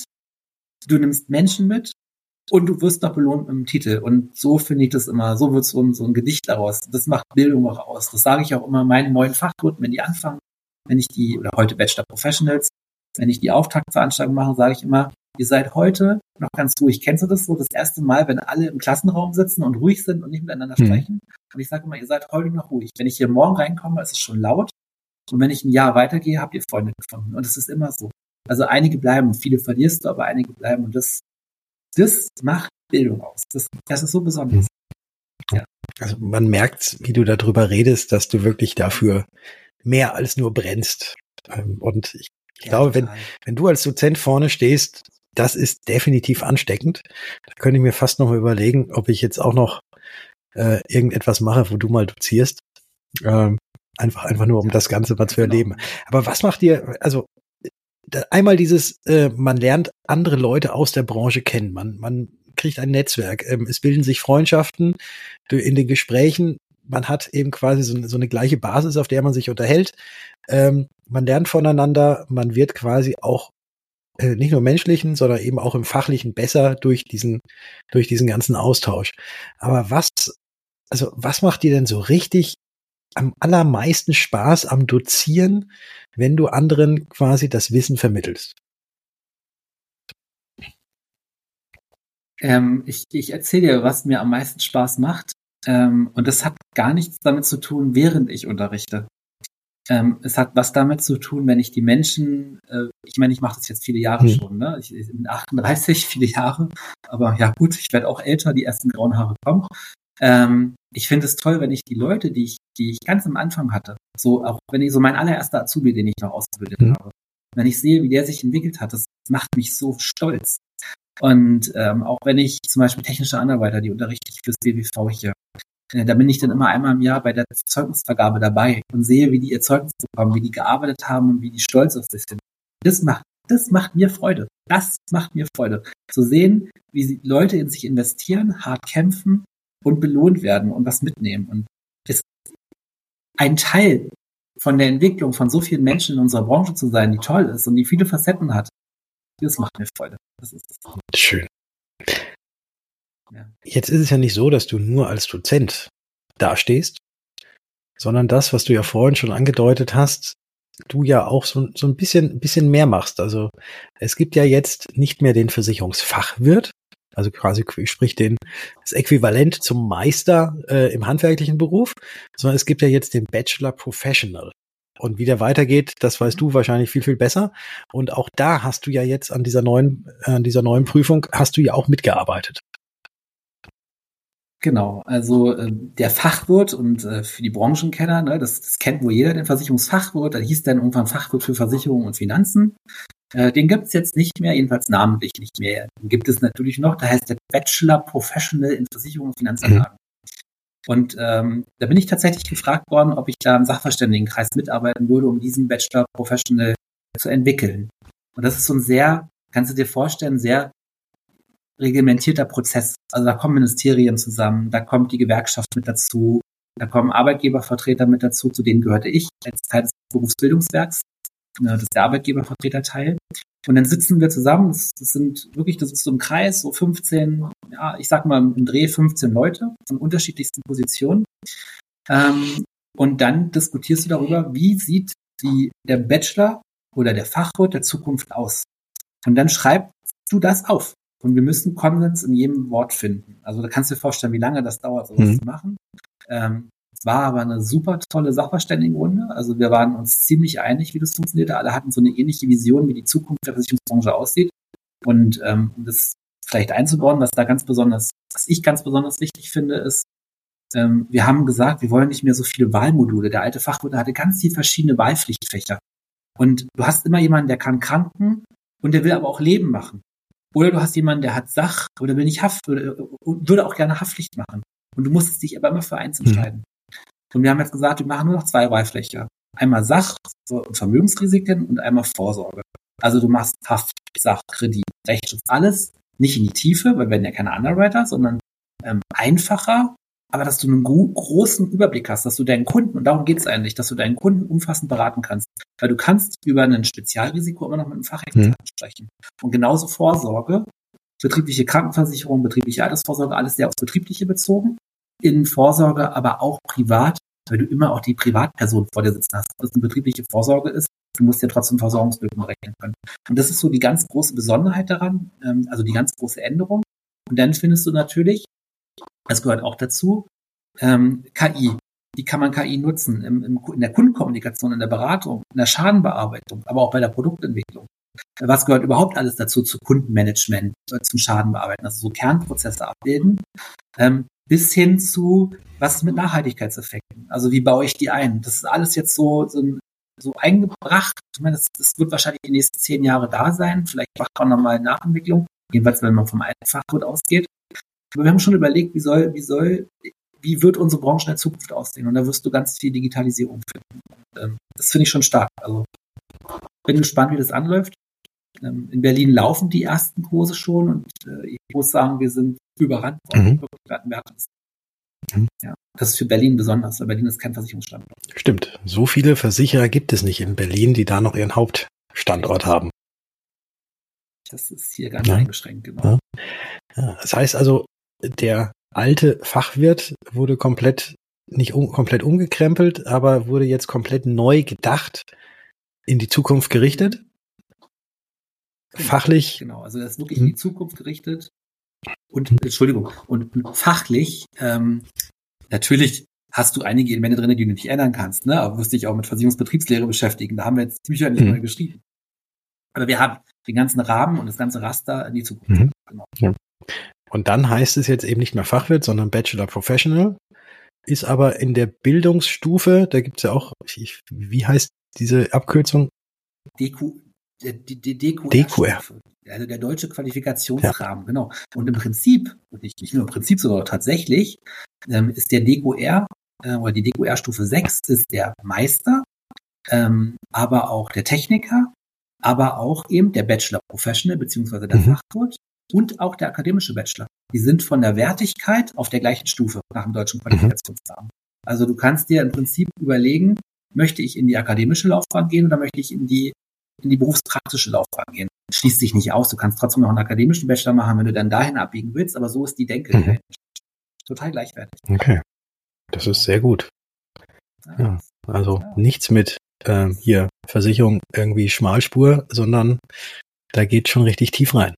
du nimmst Menschen mit und du wirst noch belohnt mit dem Titel. Und so finde ich das immer, so wird so ein, so ein Gedicht daraus. Das macht Bildung auch aus. Das sage ich auch immer meinen neuen Fachgruppen, wenn die anfangen, wenn ich die, oder heute Bachelor Professionals, wenn ich die Auftaktveranstaltung mache, sage ich immer, ihr seid heute noch ganz ruhig. Kennst du das so? Das erste Mal, wenn alle im Klassenraum sitzen und ruhig sind und nicht miteinander mhm. sprechen. Und ich sage immer, ihr seid heute noch ruhig. Wenn ich hier morgen reinkomme, ist es schon laut. Und wenn ich ein Jahr weitergehe, habt ihr Freunde gefunden. Und es ist immer so. Also einige bleiben, viele verlierst du, aber einige bleiben. Und das, das macht Bildung aus. Das, das ist so besonders. Mhm. Ja. Also man merkt, wie du darüber redest, dass du wirklich dafür mehr als nur brennst. Und ich, ich ja, glaube, wenn, wenn du als Dozent vorne stehst, das ist definitiv ansteckend. Da könnte ich mir fast noch mal überlegen, ob ich jetzt auch noch äh, irgendetwas mache, wo du mal dozierst. Ähm, einfach, einfach nur, um das Ganze mal zu erleben. Aber was macht dir, also einmal dieses, äh, man lernt andere Leute aus der Branche kennen. Man, man kriegt ein Netzwerk. Ähm, es bilden sich Freundschaften in den Gesprächen. Man hat eben quasi so eine, so eine gleiche Basis, auf der man sich unterhält. Ähm, man lernt voneinander. Man wird quasi auch äh, nicht nur menschlichen, sondern eben auch im Fachlichen besser durch diesen, durch diesen ganzen Austausch. Aber was, also was macht dir denn so richtig am allermeisten Spaß am Dozieren, wenn du anderen quasi das Wissen vermittelst? Ähm, ich ich erzähle dir, was mir am meisten Spaß macht. Ähm, und das hat gar nichts damit zu tun, während ich unterrichte. Ähm, es hat was damit zu tun, wenn ich die Menschen, äh, ich meine, ich mache das jetzt viele Jahre hm. schon, ne? Ich, ich bin achtunddreißig, viele Jahre, aber ja gut, ich werde auch älter, die ersten grauen Haare kommen. Ähm, ich finde es toll, wenn ich die Leute, die ich, die ich ganz am Anfang hatte, so auch wenn ich so mein allererster Azubi, den ich noch ausgebildet hm. habe, wenn ich sehe, wie der sich entwickelt hat, das macht mich so stolz. Und ähm, auch wenn ich zum Beispiel technische Anarbeiter, die unterrichte ich fürs B W V hier, äh, da bin ich dann immer einmal im Jahr bei der Zeugnisvergabe dabei und sehe, wie die ihr Zeugnis bekommen, wie die gearbeitet haben und wie die stolz auf sich sind. Das macht, das macht mir Freude. Das macht mir Freude. Zu sehen, wie sie Leute in sich investieren, hart kämpfen und belohnt werden und was mitnehmen. Und ist ein Teil von der Entwicklung von so vielen Menschen in unserer Branche zu sein, die toll ist und die viele Facetten hat, das macht mir Freude. Das ist das. Schön. Ja. Jetzt ist es ja nicht so, dass du nur als Dozent dastehst, sondern das, was du ja vorhin schon angedeutet hast, du ja auch so, so ein bisschen, ein bisschen mehr machst. Also es gibt ja jetzt nicht mehr den Versicherungsfachwirt, also quasi sprich den, das Äquivalent zum Meister äh, im handwerklichen Beruf, sondern es gibt ja jetzt den Bachelor Professional. Und wie der weitergeht, das weißt du wahrscheinlich viel, viel besser. Und auch da hast du ja jetzt an dieser neuen, an dieser neuen Prüfung, hast du ja auch mitgearbeitet. Genau, also äh, der Fachwirt und äh, für die Branchenkenner, ne, das, das kennt wohl jeder, den Versicherungsfachwirt, da hieß dann irgendwann Fachwirt für Versicherung und Finanzen. Äh, den gibt's jetzt nicht mehr, jedenfalls namentlich nicht mehr. Den gibt es natürlich noch, da heißt der Bachelor Professional in Versicherung und Finanzanlagen. Mhm. Und ähm, da bin ich tatsächlich gefragt worden, ob ich da im Sachverständigenkreis mitarbeiten würde, um diesen Bachelor Professional zu entwickeln. Und das ist so ein sehr, kannst du dir vorstellen, sehr reglementierter Prozess. Also da kommen Ministerien zusammen, da kommt die Gewerkschaft mit dazu, da kommen Arbeitgebervertreter mit dazu, zu denen gehörte ich als Teil des Berufsbildungswerks. Das ist der Arbeitgebervertreterteil. Und dann sitzen wir zusammen, das, das sind wirklich, das ist so im Kreis, so fünfzehn, ja, ich sag mal im Dreh fünfzehn Leute von unterschiedlichsten Positionen. Ähm, und dann diskutierst du darüber, wie sieht die, der Bachelor oder der Fachwirt der Zukunft aus. Und dann schreibst du das auf. Und wir müssen Konsens in jedem Wort finden. Also da kannst du dir vorstellen, wie lange das dauert, sowas mhm. zu machen. Ähm, es war aber eine super tolle Sachverständigenrunde. Also wir waren uns ziemlich einig, wie das funktioniert. Alle hatten so eine ähnliche Vision, wie die Zukunft der Versicherungsbranche aussieht. Und ähm, um das vielleicht einzubauen, was da ganz besonders, was ich ganz besonders wichtig finde, ist, ähm, wir haben gesagt, wir wollen nicht mehr so viele Wahlmodule. Der alte Fachwirt hatte ganz viele verschiedene Wahlpflichtfächer. Und du hast immer jemanden, der kann Kranken und der will aber auch Leben machen. Oder du hast jemanden, der hat Sach oder will nicht Haft oder würde auch gerne Haftpflicht machen. Und du musstest dich aber immer für eins entscheiden. Mhm. Und wir haben jetzt gesagt, wir machen nur noch zwei Wahlfläche. Einmal Sach und Vermögensrisiken und einmal Vorsorge. Also du machst Haft, Sach, Kredit, Rechtsschutz, alles nicht in die Tiefe, weil wir werden ja keine Underwriter, sondern ähm, einfacher, aber dass du einen gro- großen Überblick hast, dass du deinen Kunden, und darum geht es eigentlich, dass du deinen Kunden umfassend beraten kannst. Weil du kannst über ein Spezialrisiko immer noch mit einem Fachexperten mhm. sprechen. Und genauso Vorsorge, betriebliche Krankenversicherung, betriebliche Altersvorsorge, alles sehr aufs Betriebliche bezogen. In Vorsorge aber auch privat, weil du immer auch die Privatperson vor dir sitzen hast. Ob das eine betriebliche Vorsorge ist, du musst ja trotzdem Versorgungslücken rechnen können. Und das ist so die ganz große Besonderheit daran, also die ganz große Änderung. Und dann findest du natürlich, das gehört auch dazu, ähm, K I. Wie kann man K I nutzen? Im, im, in der Kundenkommunikation, in der Beratung, in der Schadenbearbeitung, aber auch bei der Produktentwicklung. Was gehört überhaupt alles dazu zu Kundenmanagement, zum Schadenbearbeiten, also so Kernprozesse abbilden, ähm, bis hin zu, was ist mit Nachhaltigkeitseffekten? Also wie baue ich die ein? Das ist alles jetzt so, so, so eingebracht. Ich meine, das, das wird wahrscheinlich die nächsten zehn Jahre da sein. Vielleicht macht man nochmal Nachentwicklung, jedenfalls wenn man vom alten Fachwirt ausgeht. Aber wir haben schon überlegt, wie soll, wie soll, wie wird unsere Branche in der Zukunft aussehen? Und da wirst du ganz viel Digitalisierung finden. Und, ähm, das finde ich schon stark. Also bin gespannt, wie das anläuft. Ähm, in Berlin laufen die ersten Kurse schon und äh, ich muss sagen, wir sind überrannt worden. Mhm. Mhm. Ja, das ist für Berlin besonders, weil Berlin ist kein Versicherungsstandort. Stimmt. So viele Versicherer gibt es nicht in Berlin, die da noch ihren Hauptstandort haben. Das ist hier ganz ja. eingeschränkt, genau. Ja. Ja, das heißt also, der alte Fachwirt wurde komplett, nicht um, komplett umgekrempelt, aber wurde jetzt komplett neu gedacht, in die Zukunft gerichtet. Genau, fachlich. Genau, also das ist wirklich in die Zukunft gerichtet. Und, Entschuldigung, und fachlich, ähm, natürlich hast du einige Elemente drin, die du nicht ändern kannst, ne? Aber wirst dich auch mit Versicherungsbetriebslehre beschäftigen. Da haben wir jetzt Bücher nicht mhm. mal geschrieben. Aber wir haben den ganzen Rahmen und das ganze Raster in die Zukunft. Mhm. Genau. Ja. Und dann heißt es jetzt eben nicht mehr Fachwirt, sondern Bachelor Professional. Ist aber in der Bildungsstufe, da gibt es ja auch, ich, wie heißt diese Abkürzung? D Q, der, die, die D Q R. D Q R. Also der deutsche Qualifikationsrahmen, ja. Genau. Und im Prinzip, und nicht, nicht nur im Prinzip, sondern tatsächlich, ähm, ist der D Q R, äh, oder die D Q R-Stufe sechs ist der Meister, ähm, aber auch der Techniker, aber auch eben der Bachelor Professional, beziehungsweise der mhm. Fachwirt und auch der akademische Bachelor. Die sind von der Wertigkeit auf der gleichen Stufe nach dem deutschen Qualifikationsrahmen. Mhm. Also du kannst dir im Prinzip überlegen, möchte ich in die akademische Laufbahn gehen oder möchte ich in die in die berufspraktische Laufbahn gehen. Schließt sich nicht aus. Du kannst trotzdem noch einen akademischen Bachelor machen, wenn du dann dahin abbiegen willst, aber so ist die Denke. Mhm. Total gleichwertig. Okay. Das ist sehr gut. Ja, ja. Also ja. nichts mit äh, hier Versicherung irgendwie Schmalspur, sondern da geht schon richtig tief rein.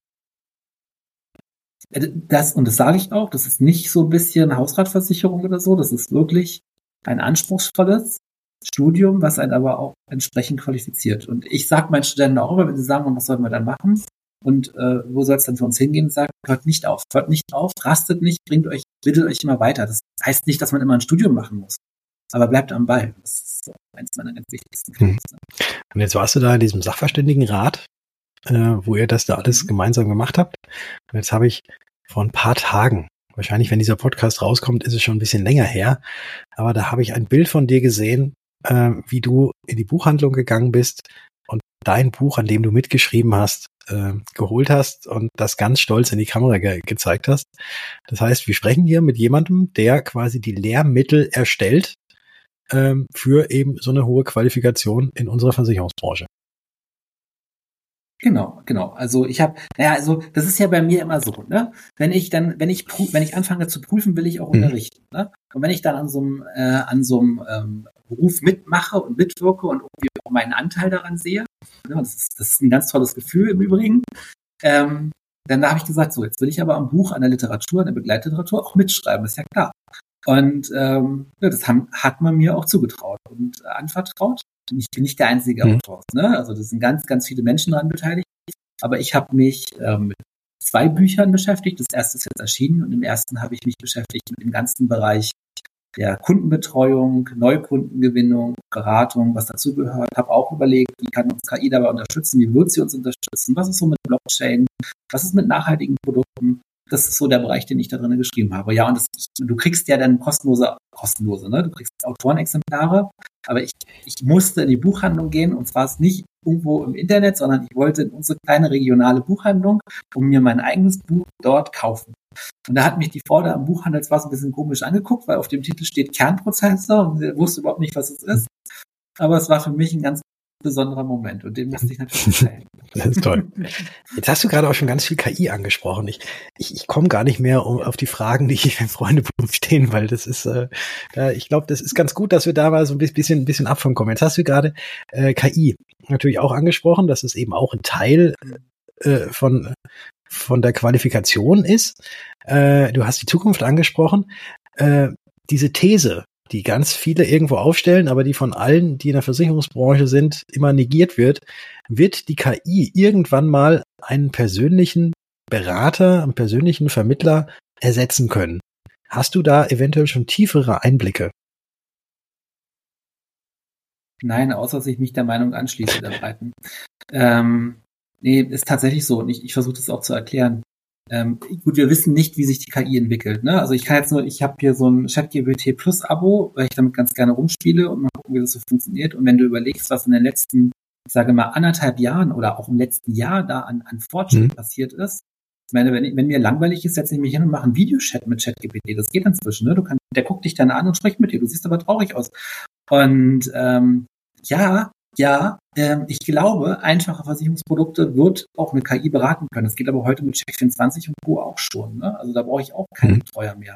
Das, und das sage ich auch, das ist nicht so ein bisschen Hausratversicherung oder so, das ist wirklich ein anspruchsvolles, Studium, was einen aber auch entsprechend qualifiziert. Und ich sage meinen Studenten auch immer, wenn sie sagen, und was sollen wir dann machen? Und äh, wo soll es dann für uns hingehen? Sagt, hört nicht auf, hört nicht auf, rastet nicht, bringt euch, bildet euch immer weiter. Das heißt nicht, dass man immer ein Studium machen muss, aber bleibt am Ball. Das ist so eins meiner ganz wichtigsten Punkte. Hm. Und jetzt warst du da in diesem Sachverständigenrat, äh, wo ihr das da alles mhm. gemeinsam gemacht habt. Und jetzt habe ich vor ein paar Tagen, wahrscheinlich wenn dieser Podcast rauskommt, ist es schon ein bisschen länger her, aber da habe ich ein Bild von dir gesehen, äh, wie du in die Buchhandlung gegangen bist und dein Buch, an dem du mitgeschrieben hast, äh, geholt hast und das ganz stolz in die Kamera ge- gezeigt hast. Das heißt, wir sprechen hier mit jemandem, der quasi die Lehrmittel erstellt ähm, für eben so eine hohe Qualifikation in unserer Versicherungsbranche. Genau, genau. Also ich habe, naja, also das ist ja bei mir immer so, ne? Wenn ich dann, wenn ich wenn ich anfange zu prüfen, will ich auch mhm. unterrichten, ne? Und wenn ich dann an so einem äh, an so einem ähm, Beruf mitmache und mitwirke und irgendwie auch meinen Anteil daran sehe, ne? Das ist das ist ein ganz tolles Gefühl im Übrigen. Ähm, dann da habe ich gesagt, so jetzt will ich aber am Buch, an der Literatur, an der Begleitliteratur auch mitschreiben, ist ja klar. Und ähm, ja, das haben, hat man mir auch zugetraut und äh, anvertraut. Ich bin nicht der einzige mhm. Autor, ne? Also das sind ganz, ganz viele Menschen daran beteiligt. Aber ich habe mich ähm, mit zwei Büchern beschäftigt. Das erste ist jetzt erschienen und im ersten habe ich mich beschäftigt mit dem ganzen Bereich der Kundenbetreuung, Neukundengewinnung, Beratung, was dazugehört. Habe auch überlegt, wie kann uns K I dabei unterstützen, wie wird sie uns unterstützen, was ist so mit Blockchain, was ist mit nachhaltigen Produkten. Das ist so der Bereich, den ich da drin geschrieben habe. Ja, und das, du kriegst ja dann kostenlose, kostenlose, ne? Du kriegst Autorenexemplare. Aber ich, ich musste in die Buchhandlung gehen und zwar ist nicht irgendwo im Internet, sondern ich wollte in unsere kleine regionale Buchhandlung und mir mein eigenes Buch dort kaufen. Und da hat mich die Frau da am Buchhandelspass ein bisschen komisch angeguckt, weil auf dem Titel steht Kernprozessor und sie wusste überhaupt nicht, was es ist. Aber es war für mich ein ganz besonderer Moment und den musste ich natürlich teilen. Das ist toll. Jetzt hast du gerade auch schon ganz viel K I angesprochen. Ich, ich, ich komme gar nicht mehr um, auf die Fragen, die hier im Freundebuch stehen, weil das ist, äh, ich glaube, das ist ganz gut, dass wir da mal so ein bisschen, ein bisschen ab von kommen. Jetzt hast du gerade äh, K I natürlich auch angesprochen, dass es eben auch ein Teil äh, von, von der Qualifikation ist. Äh, du hast die Zukunft angesprochen. Äh, diese These, die ganz viele irgendwo aufstellen, aber die von allen, die in der Versicherungsbranche sind, immer negiert wird, wird die K I irgendwann mal einen persönlichen Berater, einen persönlichen Vermittler ersetzen können. Hast du da eventuell schon tiefere Einblicke? Nein, außer dass ich mich der Meinung anschließe der Breiten. Ähm, nee, ist tatsächlich so und ich, ich versuche das auch zu erklären. Ähm, gut, wir wissen nicht, wie sich die K I entwickelt. Ne? Also ich kann jetzt nur, ich habe hier so ein ChatGPT Plus Abo, weil ich damit ganz gerne rumspiele und mal gucken, wie das so funktioniert. Und wenn du überlegst, was in den letzten, ich sage mal, anderthalb Jahren oder auch im letzten Jahr da an, an Fortschritt mhm. passiert ist, ich meine, wenn, wenn mir langweilig ist, setze ich mich hin und mache einen Videochat mit ChatGPT. Das geht inzwischen. Ne? Du kannst, der guckt dich dann an und spricht mit dir. Du siehst aber traurig aus. Und ähm, ja, Ja, ähm, ich glaube, einfache Versicherungsprodukte wird auch eine K I beraten können. Das geht aber heute mit Check vierundzwanzig und Co. auch schon. Ne? Also da brauche ich auch keinen Betreuer mehr.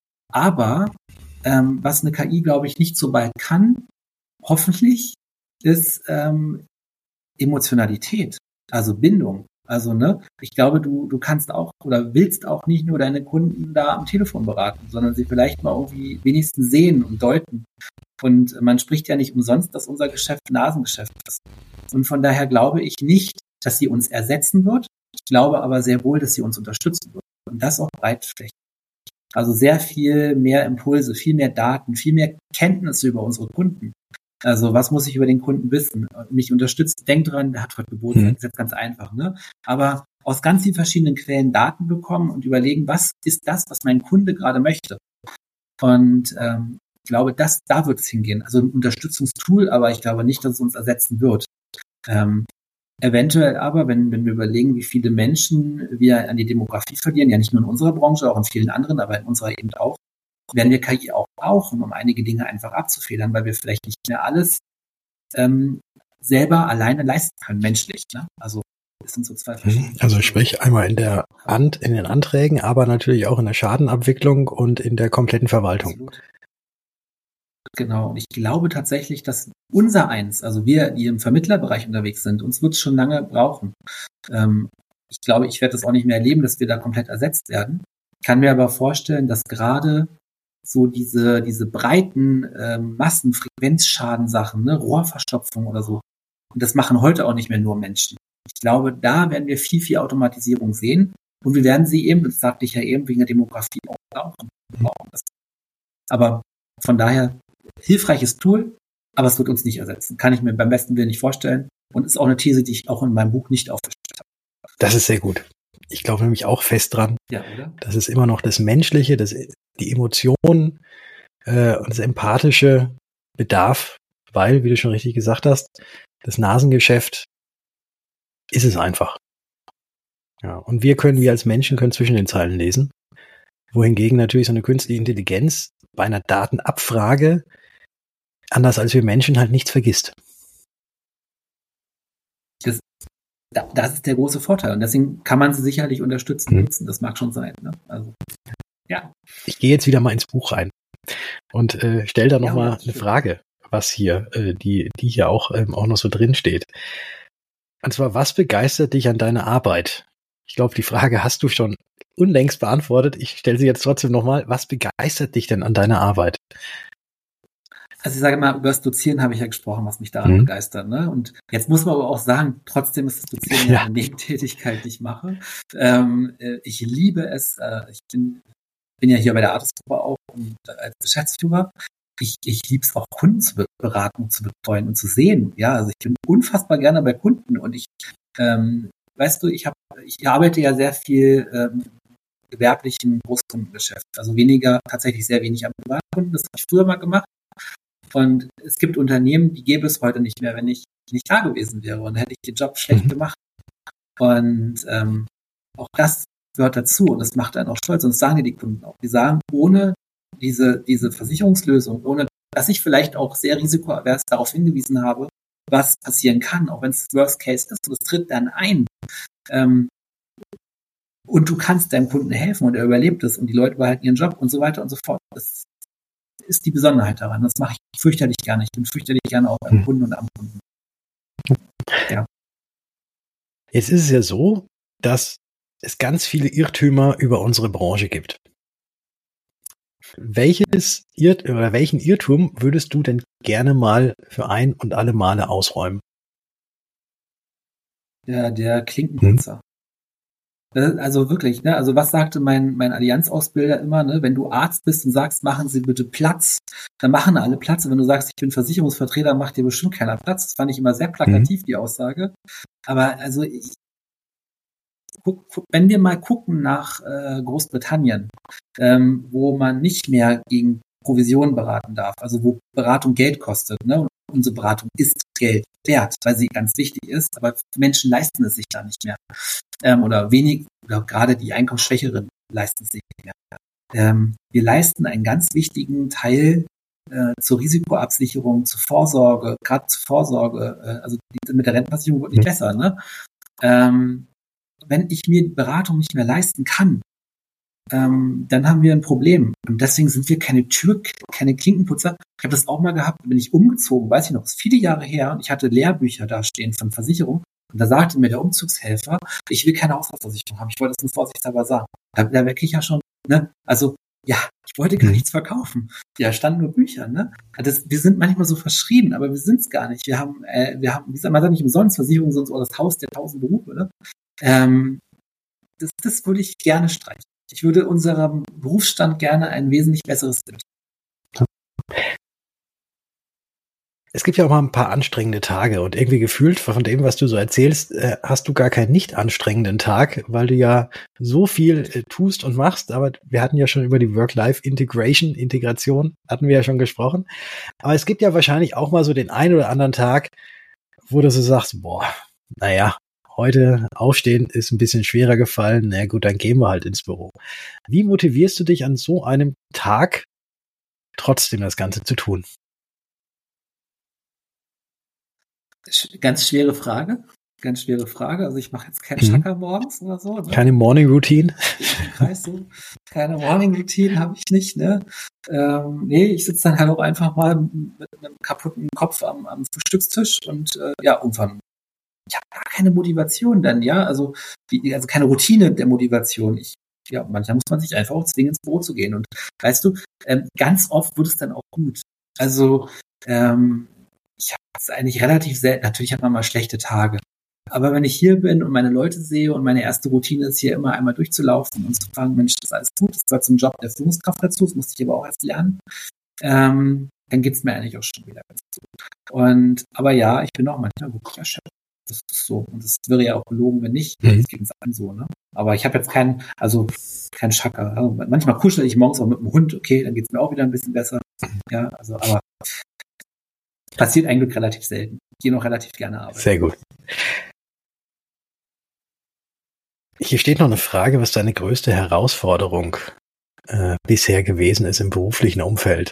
Aber ähm, was eine K I, glaube ich, nicht so bald kann, hoffentlich, ist ähm, Emotionalität, also Bindung. Also, ne, ich glaube, du, du kannst auch oder willst auch nicht nur deine Kunden da am Telefon beraten, sondern sie vielleicht mal irgendwie wenigstens sehen und deuten. Und man spricht ja nicht umsonst, dass unser Geschäft Nasengeschäft ist. Und von daher glaube ich nicht, dass sie uns ersetzen wird. Ich glaube aber sehr wohl, dass sie uns unterstützen wird. Und das auch breitflächig. Also sehr viel mehr Impulse, viel mehr Daten, viel mehr Kenntnisse über unsere Kunden. Also was muss ich über den Kunden wissen? Mich unterstützt, denkt dran, der hat heute Geburtstag, mhm. das ist jetzt ganz einfach. Ne? Aber aus ganz vielen verschiedenen Quellen Daten bekommen und überlegen, was ist das, was mein Kunde gerade möchte? Und ähm, ich glaube, das, da wird es hingehen. Also ein Unterstützungstool, aber ich glaube nicht, dass es uns ersetzen wird. Ähm, eventuell aber, wenn, wenn wir überlegen, wie viele Menschen wir an die Demografie verlieren, ja nicht nur in unserer Branche, auch in vielen anderen, aber in unserer eben auch, werden wir K I auch brauchen, um einige Dinge einfach abzufedern, weil wir vielleicht nicht mehr alles ähm, selber alleine leisten können, menschlich. Ne? Also das sind so zwei verschiedene. Also sprich einmal in der Ant, in den Anträgen, aber natürlich auch in der Schadenabwicklung und in der kompletten Verwaltung. Absolut. Genau, und ich glaube tatsächlich, dass unser Eins, also wir, die im Vermittlerbereich unterwegs sind, uns wird es schon lange brauchen. Ähm, ich glaube, ich werde das auch nicht mehr erleben, dass wir da komplett ersetzt werden. Ich kann mir aber vorstellen, dass gerade so diese, diese breiten äh, Massenfrequenzschadensachen, ne, Rohrverstopfung oder so. Und das machen heute auch nicht mehr nur Menschen. Ich glaube, da werden wir viel, viel Automatisierung sehen. Und wir werden sie eben, das sagte ich ja eben, wegen der Demografie auch brauchen. Aber von daher, hilfreiches Tool, aber es wird uns nicht ersetzen. Kann ich mir beim besten Willen nicht vorstellen. Und ist auch eine These, die ich auch in meinem Buch nicht aufgestellt habe. Das ist sehr gut. Ich glaube nämlich auch fest dran, ja, oder? dass es immer noch das Menschliche, das, die Emotionen äh, und das empathische Bedarf, weil, wie du schon richtig gesagt hast, das Nasengeschäft ist es einfach. Ja, und wir können, wir als Menschen können zwischen den Zeilen lesen, wohingegen natürlich so eine künstliche Intelligenz bei einer Datenabfrage, anders als wir Menschen, halt nichts vergisst. Das, das ist der große Vorteil und deswegen kann man sie sicherlich unterstützen, mhm. nutzen, das mag schon sein. Ne? Also, ja. Ich gehe jetzt wieder mal ins Buch rein und äh, stelle da nochmal ja, eine Frage, was hier, äh, die, die hier auch, ähm, auch noch so drin steht. Und zwar, was begeistert dich an deiner Arbeit? Ich glaube, die Frage hast du schon unlängst beantwortet. Ich stelle sie jetzt trotzdem nochmal. Was begeistert dich denn an deiner Arbeit? Also ich sage mal, über das Dozieren habe ich ja gesprochen, was mich daran mhm. begeistert. Ne? Und jetzt muss man aber auch sagen, trotzdem ist das Dozieren ja, ja eine Nebentätigkeit, die ich mache. Ähm, äh, ich liebe es. Äh, ich bin, bin ja hier bei der Artist-Gruppe auch und, äh, als Geschäftsführer. Ich, ich liebe es auch, Kunden zu beraten, zu betreuen und zu sehen. Ja, also ich bin unfassbar gerne bei Kunden und ich, ähm, weißt du, ich habe, ich arbeite ja sehr viel ähm, gewerblichen Großkundengeschäft. Also weniger, tatsächlich sehr wenig am Privatkunden. Das habe ich früher mal gemacht. Und es gibt Unternehmen, die gäbe es heute nicht mehr, wenn ich nicht da gewesen wäre. Und hätte ich den Job schlecht mhm. gemacht. Und ähm, auch das gehört dazu. Und das macht einen auch stolz. Und das sagen dir die Kunden auch. Die sagen, ohne diese, diese Versicherungslösung, ohne dass ich vielleicht auch sehr risikoavers darauf hingewiesen habe, was passieren kann, auch wenn es Worst Case ist, und es tritt dann ein. Ähm, und du kannst deinem Kunden helfen und er überlebt es und die Leute behalten ihren Job und so weiter und so fort. Das ist die Besonderheit daran. Das mache ich fürchterlich gerne. Ich bin fürchterlich gerne auch beim Kunden und am Kunden. Ja. Jetzt ist es ja so, dass es ganz viele Irrtümer über unsere Branche gibt. Welches Irrt oder welchen Irrtum würdest du denn gerne mal für ein und alle Male ausräumen? Ja, der Klinkenputzer. Hm. Also wirklich, ne? Also was sagte mein mein Allianz-Ausbilder immer, ne? Wenn du Arzt bist und sagst, machen Sie bitte Platz, dann machen alle Platz. Und wenn du sagst, ich bin Versicherungsvertreter, macht dir bestimmt keiner Platz. Das fand ich immer sehr plakativ, mhm. die Aussage. Aber also ich, guck, guck, wenn wir mal gucken nach äh, Großbritannien, ähm, wo man nicht mehr gegen Provision beraten darf, also wo Beratung Geld kostet, ne? Und unsere Beratung ist Geld wert, weil sie ganz wichtig ist, aber Menschen leisten es sich da nicht mehr. Ähm, oder wenig, oder gerade die Einkommensschwächeren leisten es sich nicht mehr. Ähm, wir leisten einen ganz wichtigen Teil äh, zur Risikoabsicherung, zur Vorsorge, gerade zur Vorsorge, äh, also die, mit der Rentenversicherung wird nicht mhm. besser, ne? Ähm, wenn ich mir die Beratung nicht mehr leisten kann, ähm, dann haben wir ein Problem. Und deswegen sind wir keine Tür, keine Klinkenputzer. Ich habe das auch mal gehabt, bin ich umgezogen, weiß ich noch, das ist viele Jahre her, und ich hatte Lehrbücher da stehen von Versicherung. Und da sagte mir der Umzugshelfer, ich will keine Hausratversicherung haben, ich wollte das nur vorsichtshalber sagen. Da, da merke ich ja schon, ne, also, ja, ich wollte gar nichts verkaufen. Ja, standen nur Bücher, ne. Das, wir sind manchmal so verschrieben, aber wir sind es gar nicht. Wir haben, äh, wir haben, wie gesagt, man sagt nicht umsonst, Versicherungen sind so das Haus der tausend Berufe, ne. Ähm, das, das würde ich gerne streichen. Ich würde unserem Berufsstand gerne ein wesentlich besseres Bild. Es gibt ja auch mal ein paar anstrengende Tage und irgendwie gefühlt von dem, was du so erzählst, äh, hast du gar keinen nicht anstrengenden Tag, weil du ja so viel äh, tust und machst. Aber wir hatten ja schon über die Work-Life-Integration, Integration, hatten wir ja schon gesprochen. Aber es gibt ja wahrscheinlich auch mal so den einen oder anderen Tag, wo du so sagst, boah, naja, heute aufstehen ist ein bisschen schwerer gefallen. Na gut, dann gehen wir halt ins Büro. Wie motivierst du dich an so einem Tag trotzdem das Ganze zu tun? Ganz schwere Frage. Ganz schwere Frage. Also ich mache jetzt keinen Chakra mhm. morgens oder so. Ne? Keine Morning Routine. So. Keine Morning Routine habe ich nicht. Ne? Ähm, nee, ich sitze dann halt auch einfach mal mit einem kaputten Kopf am, am Frühstückstisch und äh, ja, irgendwann. Ich habe gar keine Motivation dann, ja. Also, die, also keine Routine der Motivation. Ich ja, manchmal muss man sich einfach auch zwingen, ins Büro zu gehen. Und weißt du, ähm, ganz oft wird es dann auch gut. Also ähm, ich habe es eigentlich relativ selten, natürlich hat man mal schlechte Tage. Aber wenn ich hier bin und meine Leute sehe und meine erste Routine ist hier immer einmal durchzulaufen und zu fragen, Mensch, das ist alles gut, das gehört zum Job der Führungskraft dazu, das musste ich aber auch erst lernen, ähm, dann geht's mir eigentlich auch schon wieder ganz gut. Und, aber ja, ich bin auch manchmal wirklich erschöpft. Das ist so. Und das wäre ja auch gelogen, wenn nicht. Mhm. Das geht uns allen so, ne? Aber ich habe jetzt keinen, also keinen Schacker. Also manchmal kuschel ich morgens auch mit dem Hund, okay, dann geht's mir auch wieder ein bisschen besser. Ja, also, aber passiert eigentlich relativ selten. Ich gehe noch relativ gerne arbeiten. Sehr gut. Hier steht noch eine Frage, was deine größte Herausforderung äh, bisher gewesen ist im beruflichen Umfeld.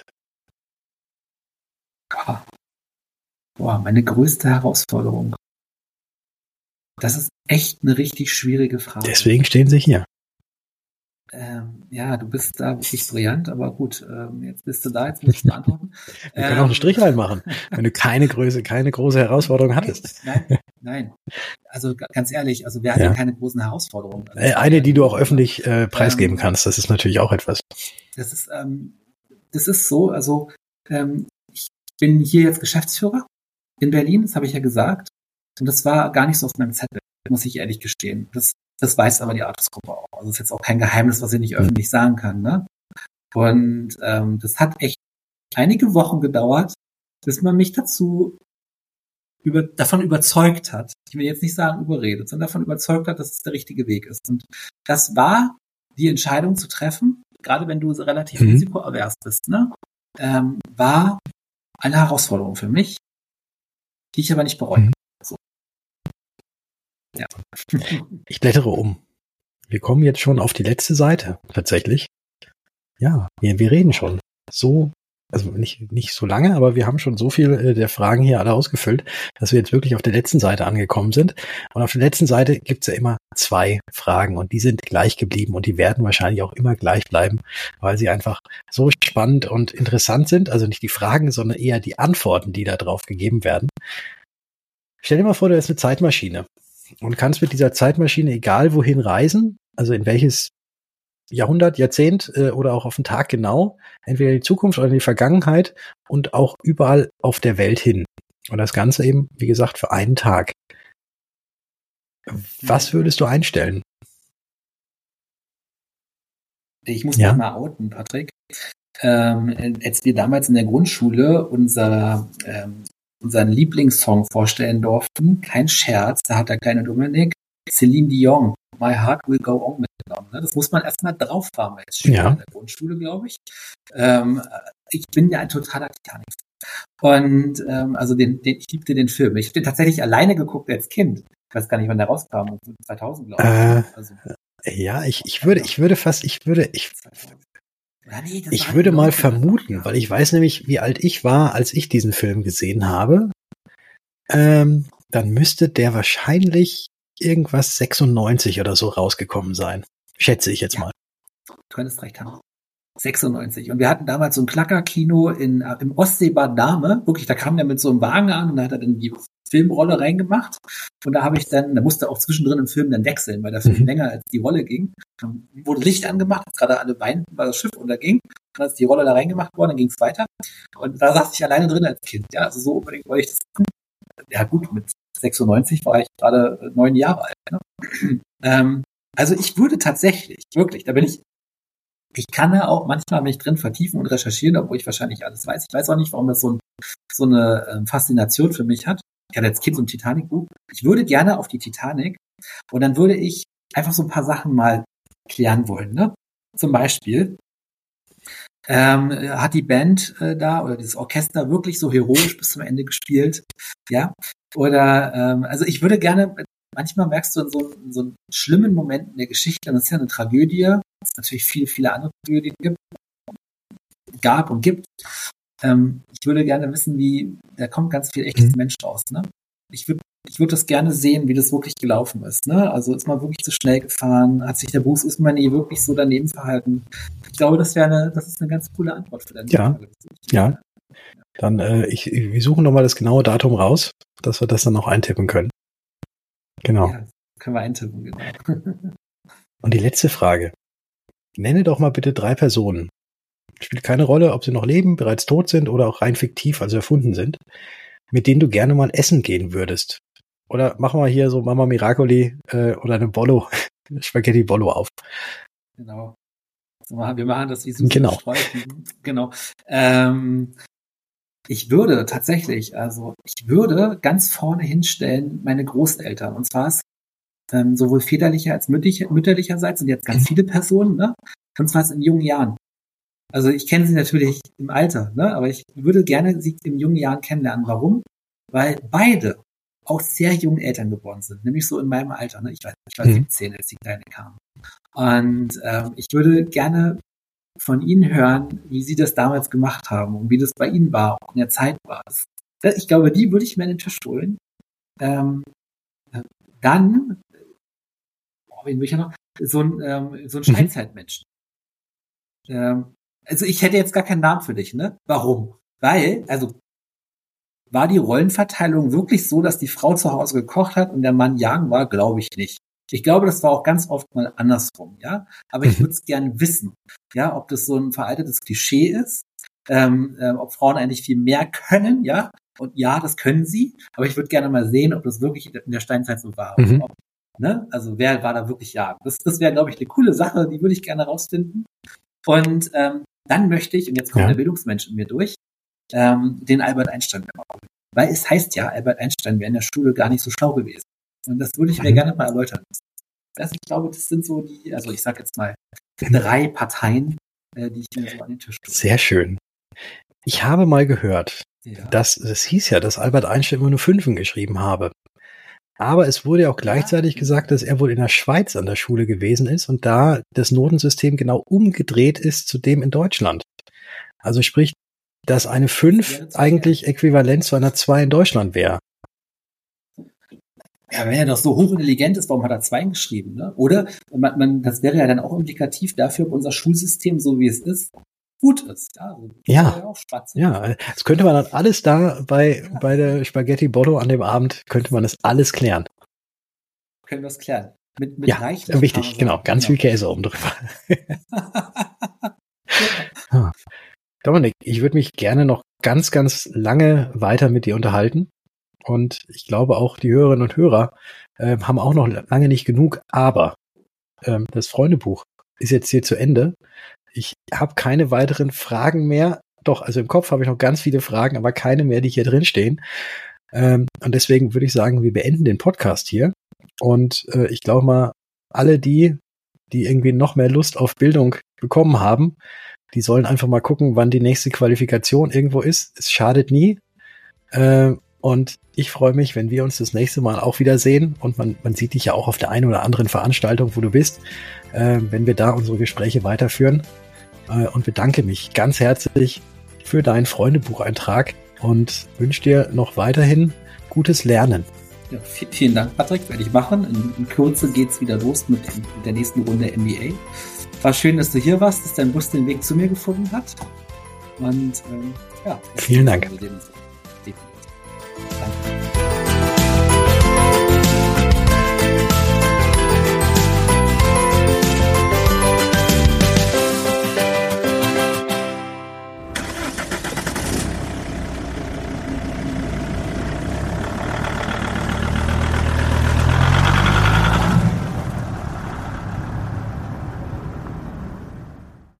Boah. Boah, meine größte Herausforderung. Das ist echt eine richtig schwierige Frage. Deswegen stehen sie hier. Ähm, ja, du bist da wirklich brillant, aber gut, ähm, jetzt bist du da, jetzt musst du antworten. Wir können auch einen Strich reinmachen, wenn du keine Größe, keine große Herausforderung hattest. Nein, nein. Also ganz ehrlich, also wir hatten Ja. keine großen Herausforderungen. Also, Äh, Eine, die du auch öffentlich äh, preisgeben ähm, kannst, das ist natürlich auch etwas. Das ist, ähm, das ist so, also ähm, ich bin hier jetzt Geschäftsführer in Berlin, das habe ich ja gesagt. Und das war gar nicht so auf meinem Zettel, muss ich ehrlich gestehen. Das, das weiß aber die Artus-Gruppe auch. Also das ist jetzt auch kein Geheimnis, was ich nicht öffentlich sagen kann. Ne? Und ähm, das hat echt einige Wochen gedauert, bis man mich dazu über, davon überzeugt hat. Ich will jetzt nicht sagen überredet, sondern davon überzeugt hat, dass es der richtige Weg ist. Und das war die Entscheidung zu treffen, gerade wenn du so relativ mhm. risikoavers bist, ne? ähm, war eine Herausforderung für mich, die ich aber nicht bereue. Mhm. So. Ja. Ich blättere um. Wir kommen jetzt schon auf die letzte Seite, tatsächlich. Ja, wir, wir reden schon so, also nicht, nicht so lange, aber wir haben schon so viel äh, der Fragen hier alle ausgefüllt, dass wir jetzt wirklich auf der letzten Seite angekommen sind. Und auf der letzten Seite gibt's ja immer zwei Fragen und die sind gleich geblieben und die werden wahrscheinlich auch immer gleich bleiben, weil sie einfach so spannend und interessant sind. Also nicht die Fragen, sondern eher die Antworten, die da drauf gegeben werden. Stell dir mal vor, du hast eine Zeitmaschine und kannst mit dieser Zeitmaschine egal wohin reisen, also in welches Jahrhundert, Jahrzehnt äh, oder auch auf den Tag genau, entweder in die Zukunft oder in die Vergangenheit und auch überall auf der Welt hin. Und das Ganze eben, wie gesagt, für einen Tag. Was würdest du einstellen? Ich muss ja. dich mal outen, Patrick. Ähm, als wir damals in der Grundschule unser, ähm, unseren Lieblingssong vorstellen durften, kein Scherz, da hat der kleine Dominik Celine Dion, My Heart Will Go On mitgenommen. Das muss man erstmal drauf haben als Schüler ja. in der Grundschule, glaube ich. Ähm, ich bin ja ein totaler Titanic. Und ähm, also den, den, ich liebte den Film. Ich habe den tatsächlich alleine geguckt als Kind. Ich weiß gar nicht, wann der rauskam. zweitausend, glaube ich. Äh, also, ja, ich, ich würde, ich würde fast, ich würde, ich, ja, nee, ich würde mal vermuten, weil ich weiß nämlich, wie alt ich war, als ich diesen Film gesehen habe. Ähm, dann müsste der wahrscheinlich irgendwas sechsundneunzig oder so rausgekommen sein. Schätze ich jetzt ja. mal. Du könntest recht haben. sechsundneunzig. Und wir hatten damals so ein Klackerkino in, im Ostseebad Dahme. Wirklich, da kam der mit so einem Wagen an und da hat er dann die Filmrolle reingemacht. Und da habe ich dann, da musste auch zwischendrin im Film dann wechseln, weil der Film mhm. länger als die Rolle ging. Dann wurde Licht angemacht, als gerade alle weinten, weil das Schiff unterging. Dann ist die Rolle da reingemacht worden, dann ging es weiter. Und da saß ich alleine drin als Kind. Ja, also so unbedingt wollte ich das gucken. Ja gut, mit sechsundneunzig war ich gerade neun Jahre alt. Ne? ähm, also ich würde tatsächlich, wirklich, da bin ich, ich kann ja auch manchmal mich drin vertiefen und recherchieren, obwohl ich wahrscheinlich alles weiß. Ich weiß auch nicht, warum das so, ein, so eine ähm, Faszination für mich hat. Ich hatte als Kind so ein Titanic-Buch. Ich würde gerne auf die Titanic und dann würde ich einfach so ein paar Sachen mal klären wollen. Ne? Zum Beispiel ähm, hat die Band äh, da oder dieses Orchester wirklich so heroisch bis zum Ende gespielt. Ja, oder ähm, also ich würde gerne, manchmal merkst du in so, in so schlimmen Momenten der Geschichte, das ist ja eine Tragödie, es natürlich viele, viele andere Tragödien gibt, gab und gibt. Ähm, ich würde gerne wissen, wie, da kommt ganz viel echtes mhm. Mensch raus. Ne? Ich würde ich würde das gerne sehen, wie das wirklich gelaufen ist. Ne? Also ist man wirklich zu schnell gefahren? Hat sich der Bruce Ismay wirklich so daneben verhalten? Ich glaube, das wäre eine, das ist eine ganz coole Antwort für deine ja. Frage. Ja, dann äh, ich, wir suchen nochmal das genaue Datum raus, dass wir das dann noch eintippen können. Genau. Ja, können wir eintippen, genau. Und die letzte Frage. nenne doch mal bitte drei Personen. Spielt keine Rolle, ob sie noch leben, bereits tot sind oder auch rein fiktiv, also erfunden sind, mit denen du gerne mal essen gehen würdest. Oder machen wir hier so Mama Miracoli äh, oder eine Bollo, Spaghetti Bollo auf. Genau. Wir machen das wie Susi Genau. Streifen. Genau. Ähm, ich würde tatsächlich, also ich würde ganz vorne hinstellen meine Großeltern. Und zwar ist ähm, sowohl väterlicher als mütterlicher, mütterlicherseits sind jetzt ganz viele Personen, ne? Und zwar in jungen Jahren. Also ich kenne sie natürlich im Alter, ne? Aber ich würde gerne sie in jungen Jahren kennenlernen. Warum? Weil beide auch sehr jung Eltern geworden sind, nämlich so in meinem Alter. Ne? Ich war, ich war mhm. siebzehn, als die Kleine kam. Und ähm, ich würde gerne von Ihnen hören, wie Sie das damals gemacht haben und wie das bei Ihnen war, auch in der Zeit war. Das, ich glaube, die würde ich mir an den Tisch holen. Ähm, dann, oh, wen will ich ja noch? So ein, ähm, so ein mhm. Scheinzeitmenschen. Ähm, also ich hätte jetzt gar keinen Namen für dich, ne? Warum? Weil, also war die Rollenverteilung wirklich so, dass die Frau zu Hause gekocht hat und der Mann jagen war? Glaube ich nicht. Ich glaube, das war auch ganz oft mal andersrum, ja. Aber ich würde es gerne wissen, ja, ob das so ein veraltetes Klischee ist, ähm, äh, ob Frauen eigentlich viel mehr können, ja. Und ja, das können sie. Aber ich würde gerne mal sehen, ob das wirklich in der Steinzeit so war. Mhm. Ob, ne? Also wer war da wirklich jagen? Das, das wäre, glaube ich, eine coole Sache. Die würde ich gerne rausfinden. Und ähm, dann möchte ich, und jetzt kommt ja. der Bildungsmensch in mir durch, ähm, den Albert Einstein machen. Weil es heißt ja, Albert Einstein wäre in der Schule gar nicht so schlau gewesen. Und das würde ich mir mhm. gerne mal erläutern. Das, ich glaube, das sind so die, also ich sag jetzt mal, drei Parteien, äh, die ich mir so an den Tisch tue. Sehr schön. Ich habe mal gehört, ja. dass, das hieß ja, dass Albert Einstein immer nur Fünfen geschrieben habe. Aber es wurde ja auch gleichzeitig ja. gesagt, dass er wohl in der Schweiz an der Schule gewesen ist und da das Notensystem genau umgedreht ist zu dem in Deutschland. Also sprich, dass eine fünf ja, eigentlich äquivalent zu einer zwei in Deutschland wäre. Ja, wenn er doch so hochintelligent ist, warum hat er zwei geschrieben, ne? Oder man, man, das wäre ja dann auch indikativ dafür, ob unser Schulsystem, so wie es ist, gut ist. Ja, also ja, ja, auch ja, das könnte man dann alles da bei, ja. bei der Spaghetti Bollo an dem Abend, könnte man das alles klären. Können wir es klären. Mit, mit ja, wichtig, genau, ganz genau. viel Käse oben drüber. ja. Dominik, ich würde mich gerne noch ganz, ganz lange weiter mit dir unterhalten. Und ich glaube auch, die Hörerinnen und Hörer äh, haben auch noch lange nicht genug. Aber ähm, das Freundebuch ist jetzt hier zu Ende. Ich habe keine weiteren Fragen mehr. Doch, also im Kopf habe ich noch ganz viele Fragen, aber keine mehr, die hier drin stehen. Ähm, und deswegen würde ich sagen, wir beenden den Podcast hier. Und äh, ich glaube mal, alle die, die irgendwie noch mehr Lust auf Bildung bekommen haben, die sollen einfach mal gucken, wann die nächste Qualifikation irgendwo ist. Es schadet nie. Äh, Und ich freue mich, wenn wir uns das nächste Mal auch wieder sehen. Und man, man sieht dich ja auch auf der einen oder anderen Veranstaltung, wo du bist, äh, wenn wir da unsere Gespräche weiterführen. Äh, und bedanke mich ganz herzlich für deinen Freundebucheintrag und wünsche dir noch weiterhin gutes Lernen. Ja, v- vielen Dank, Patrick, werde ich machen. In, in Kürze geht's wieder los mit, mit der nächsten Runde N B A. War schön, dass du hier warst, dass dein Bus den Weg zu mir gefunden hat. Und ähm, ja. Vielen Dank. Danke.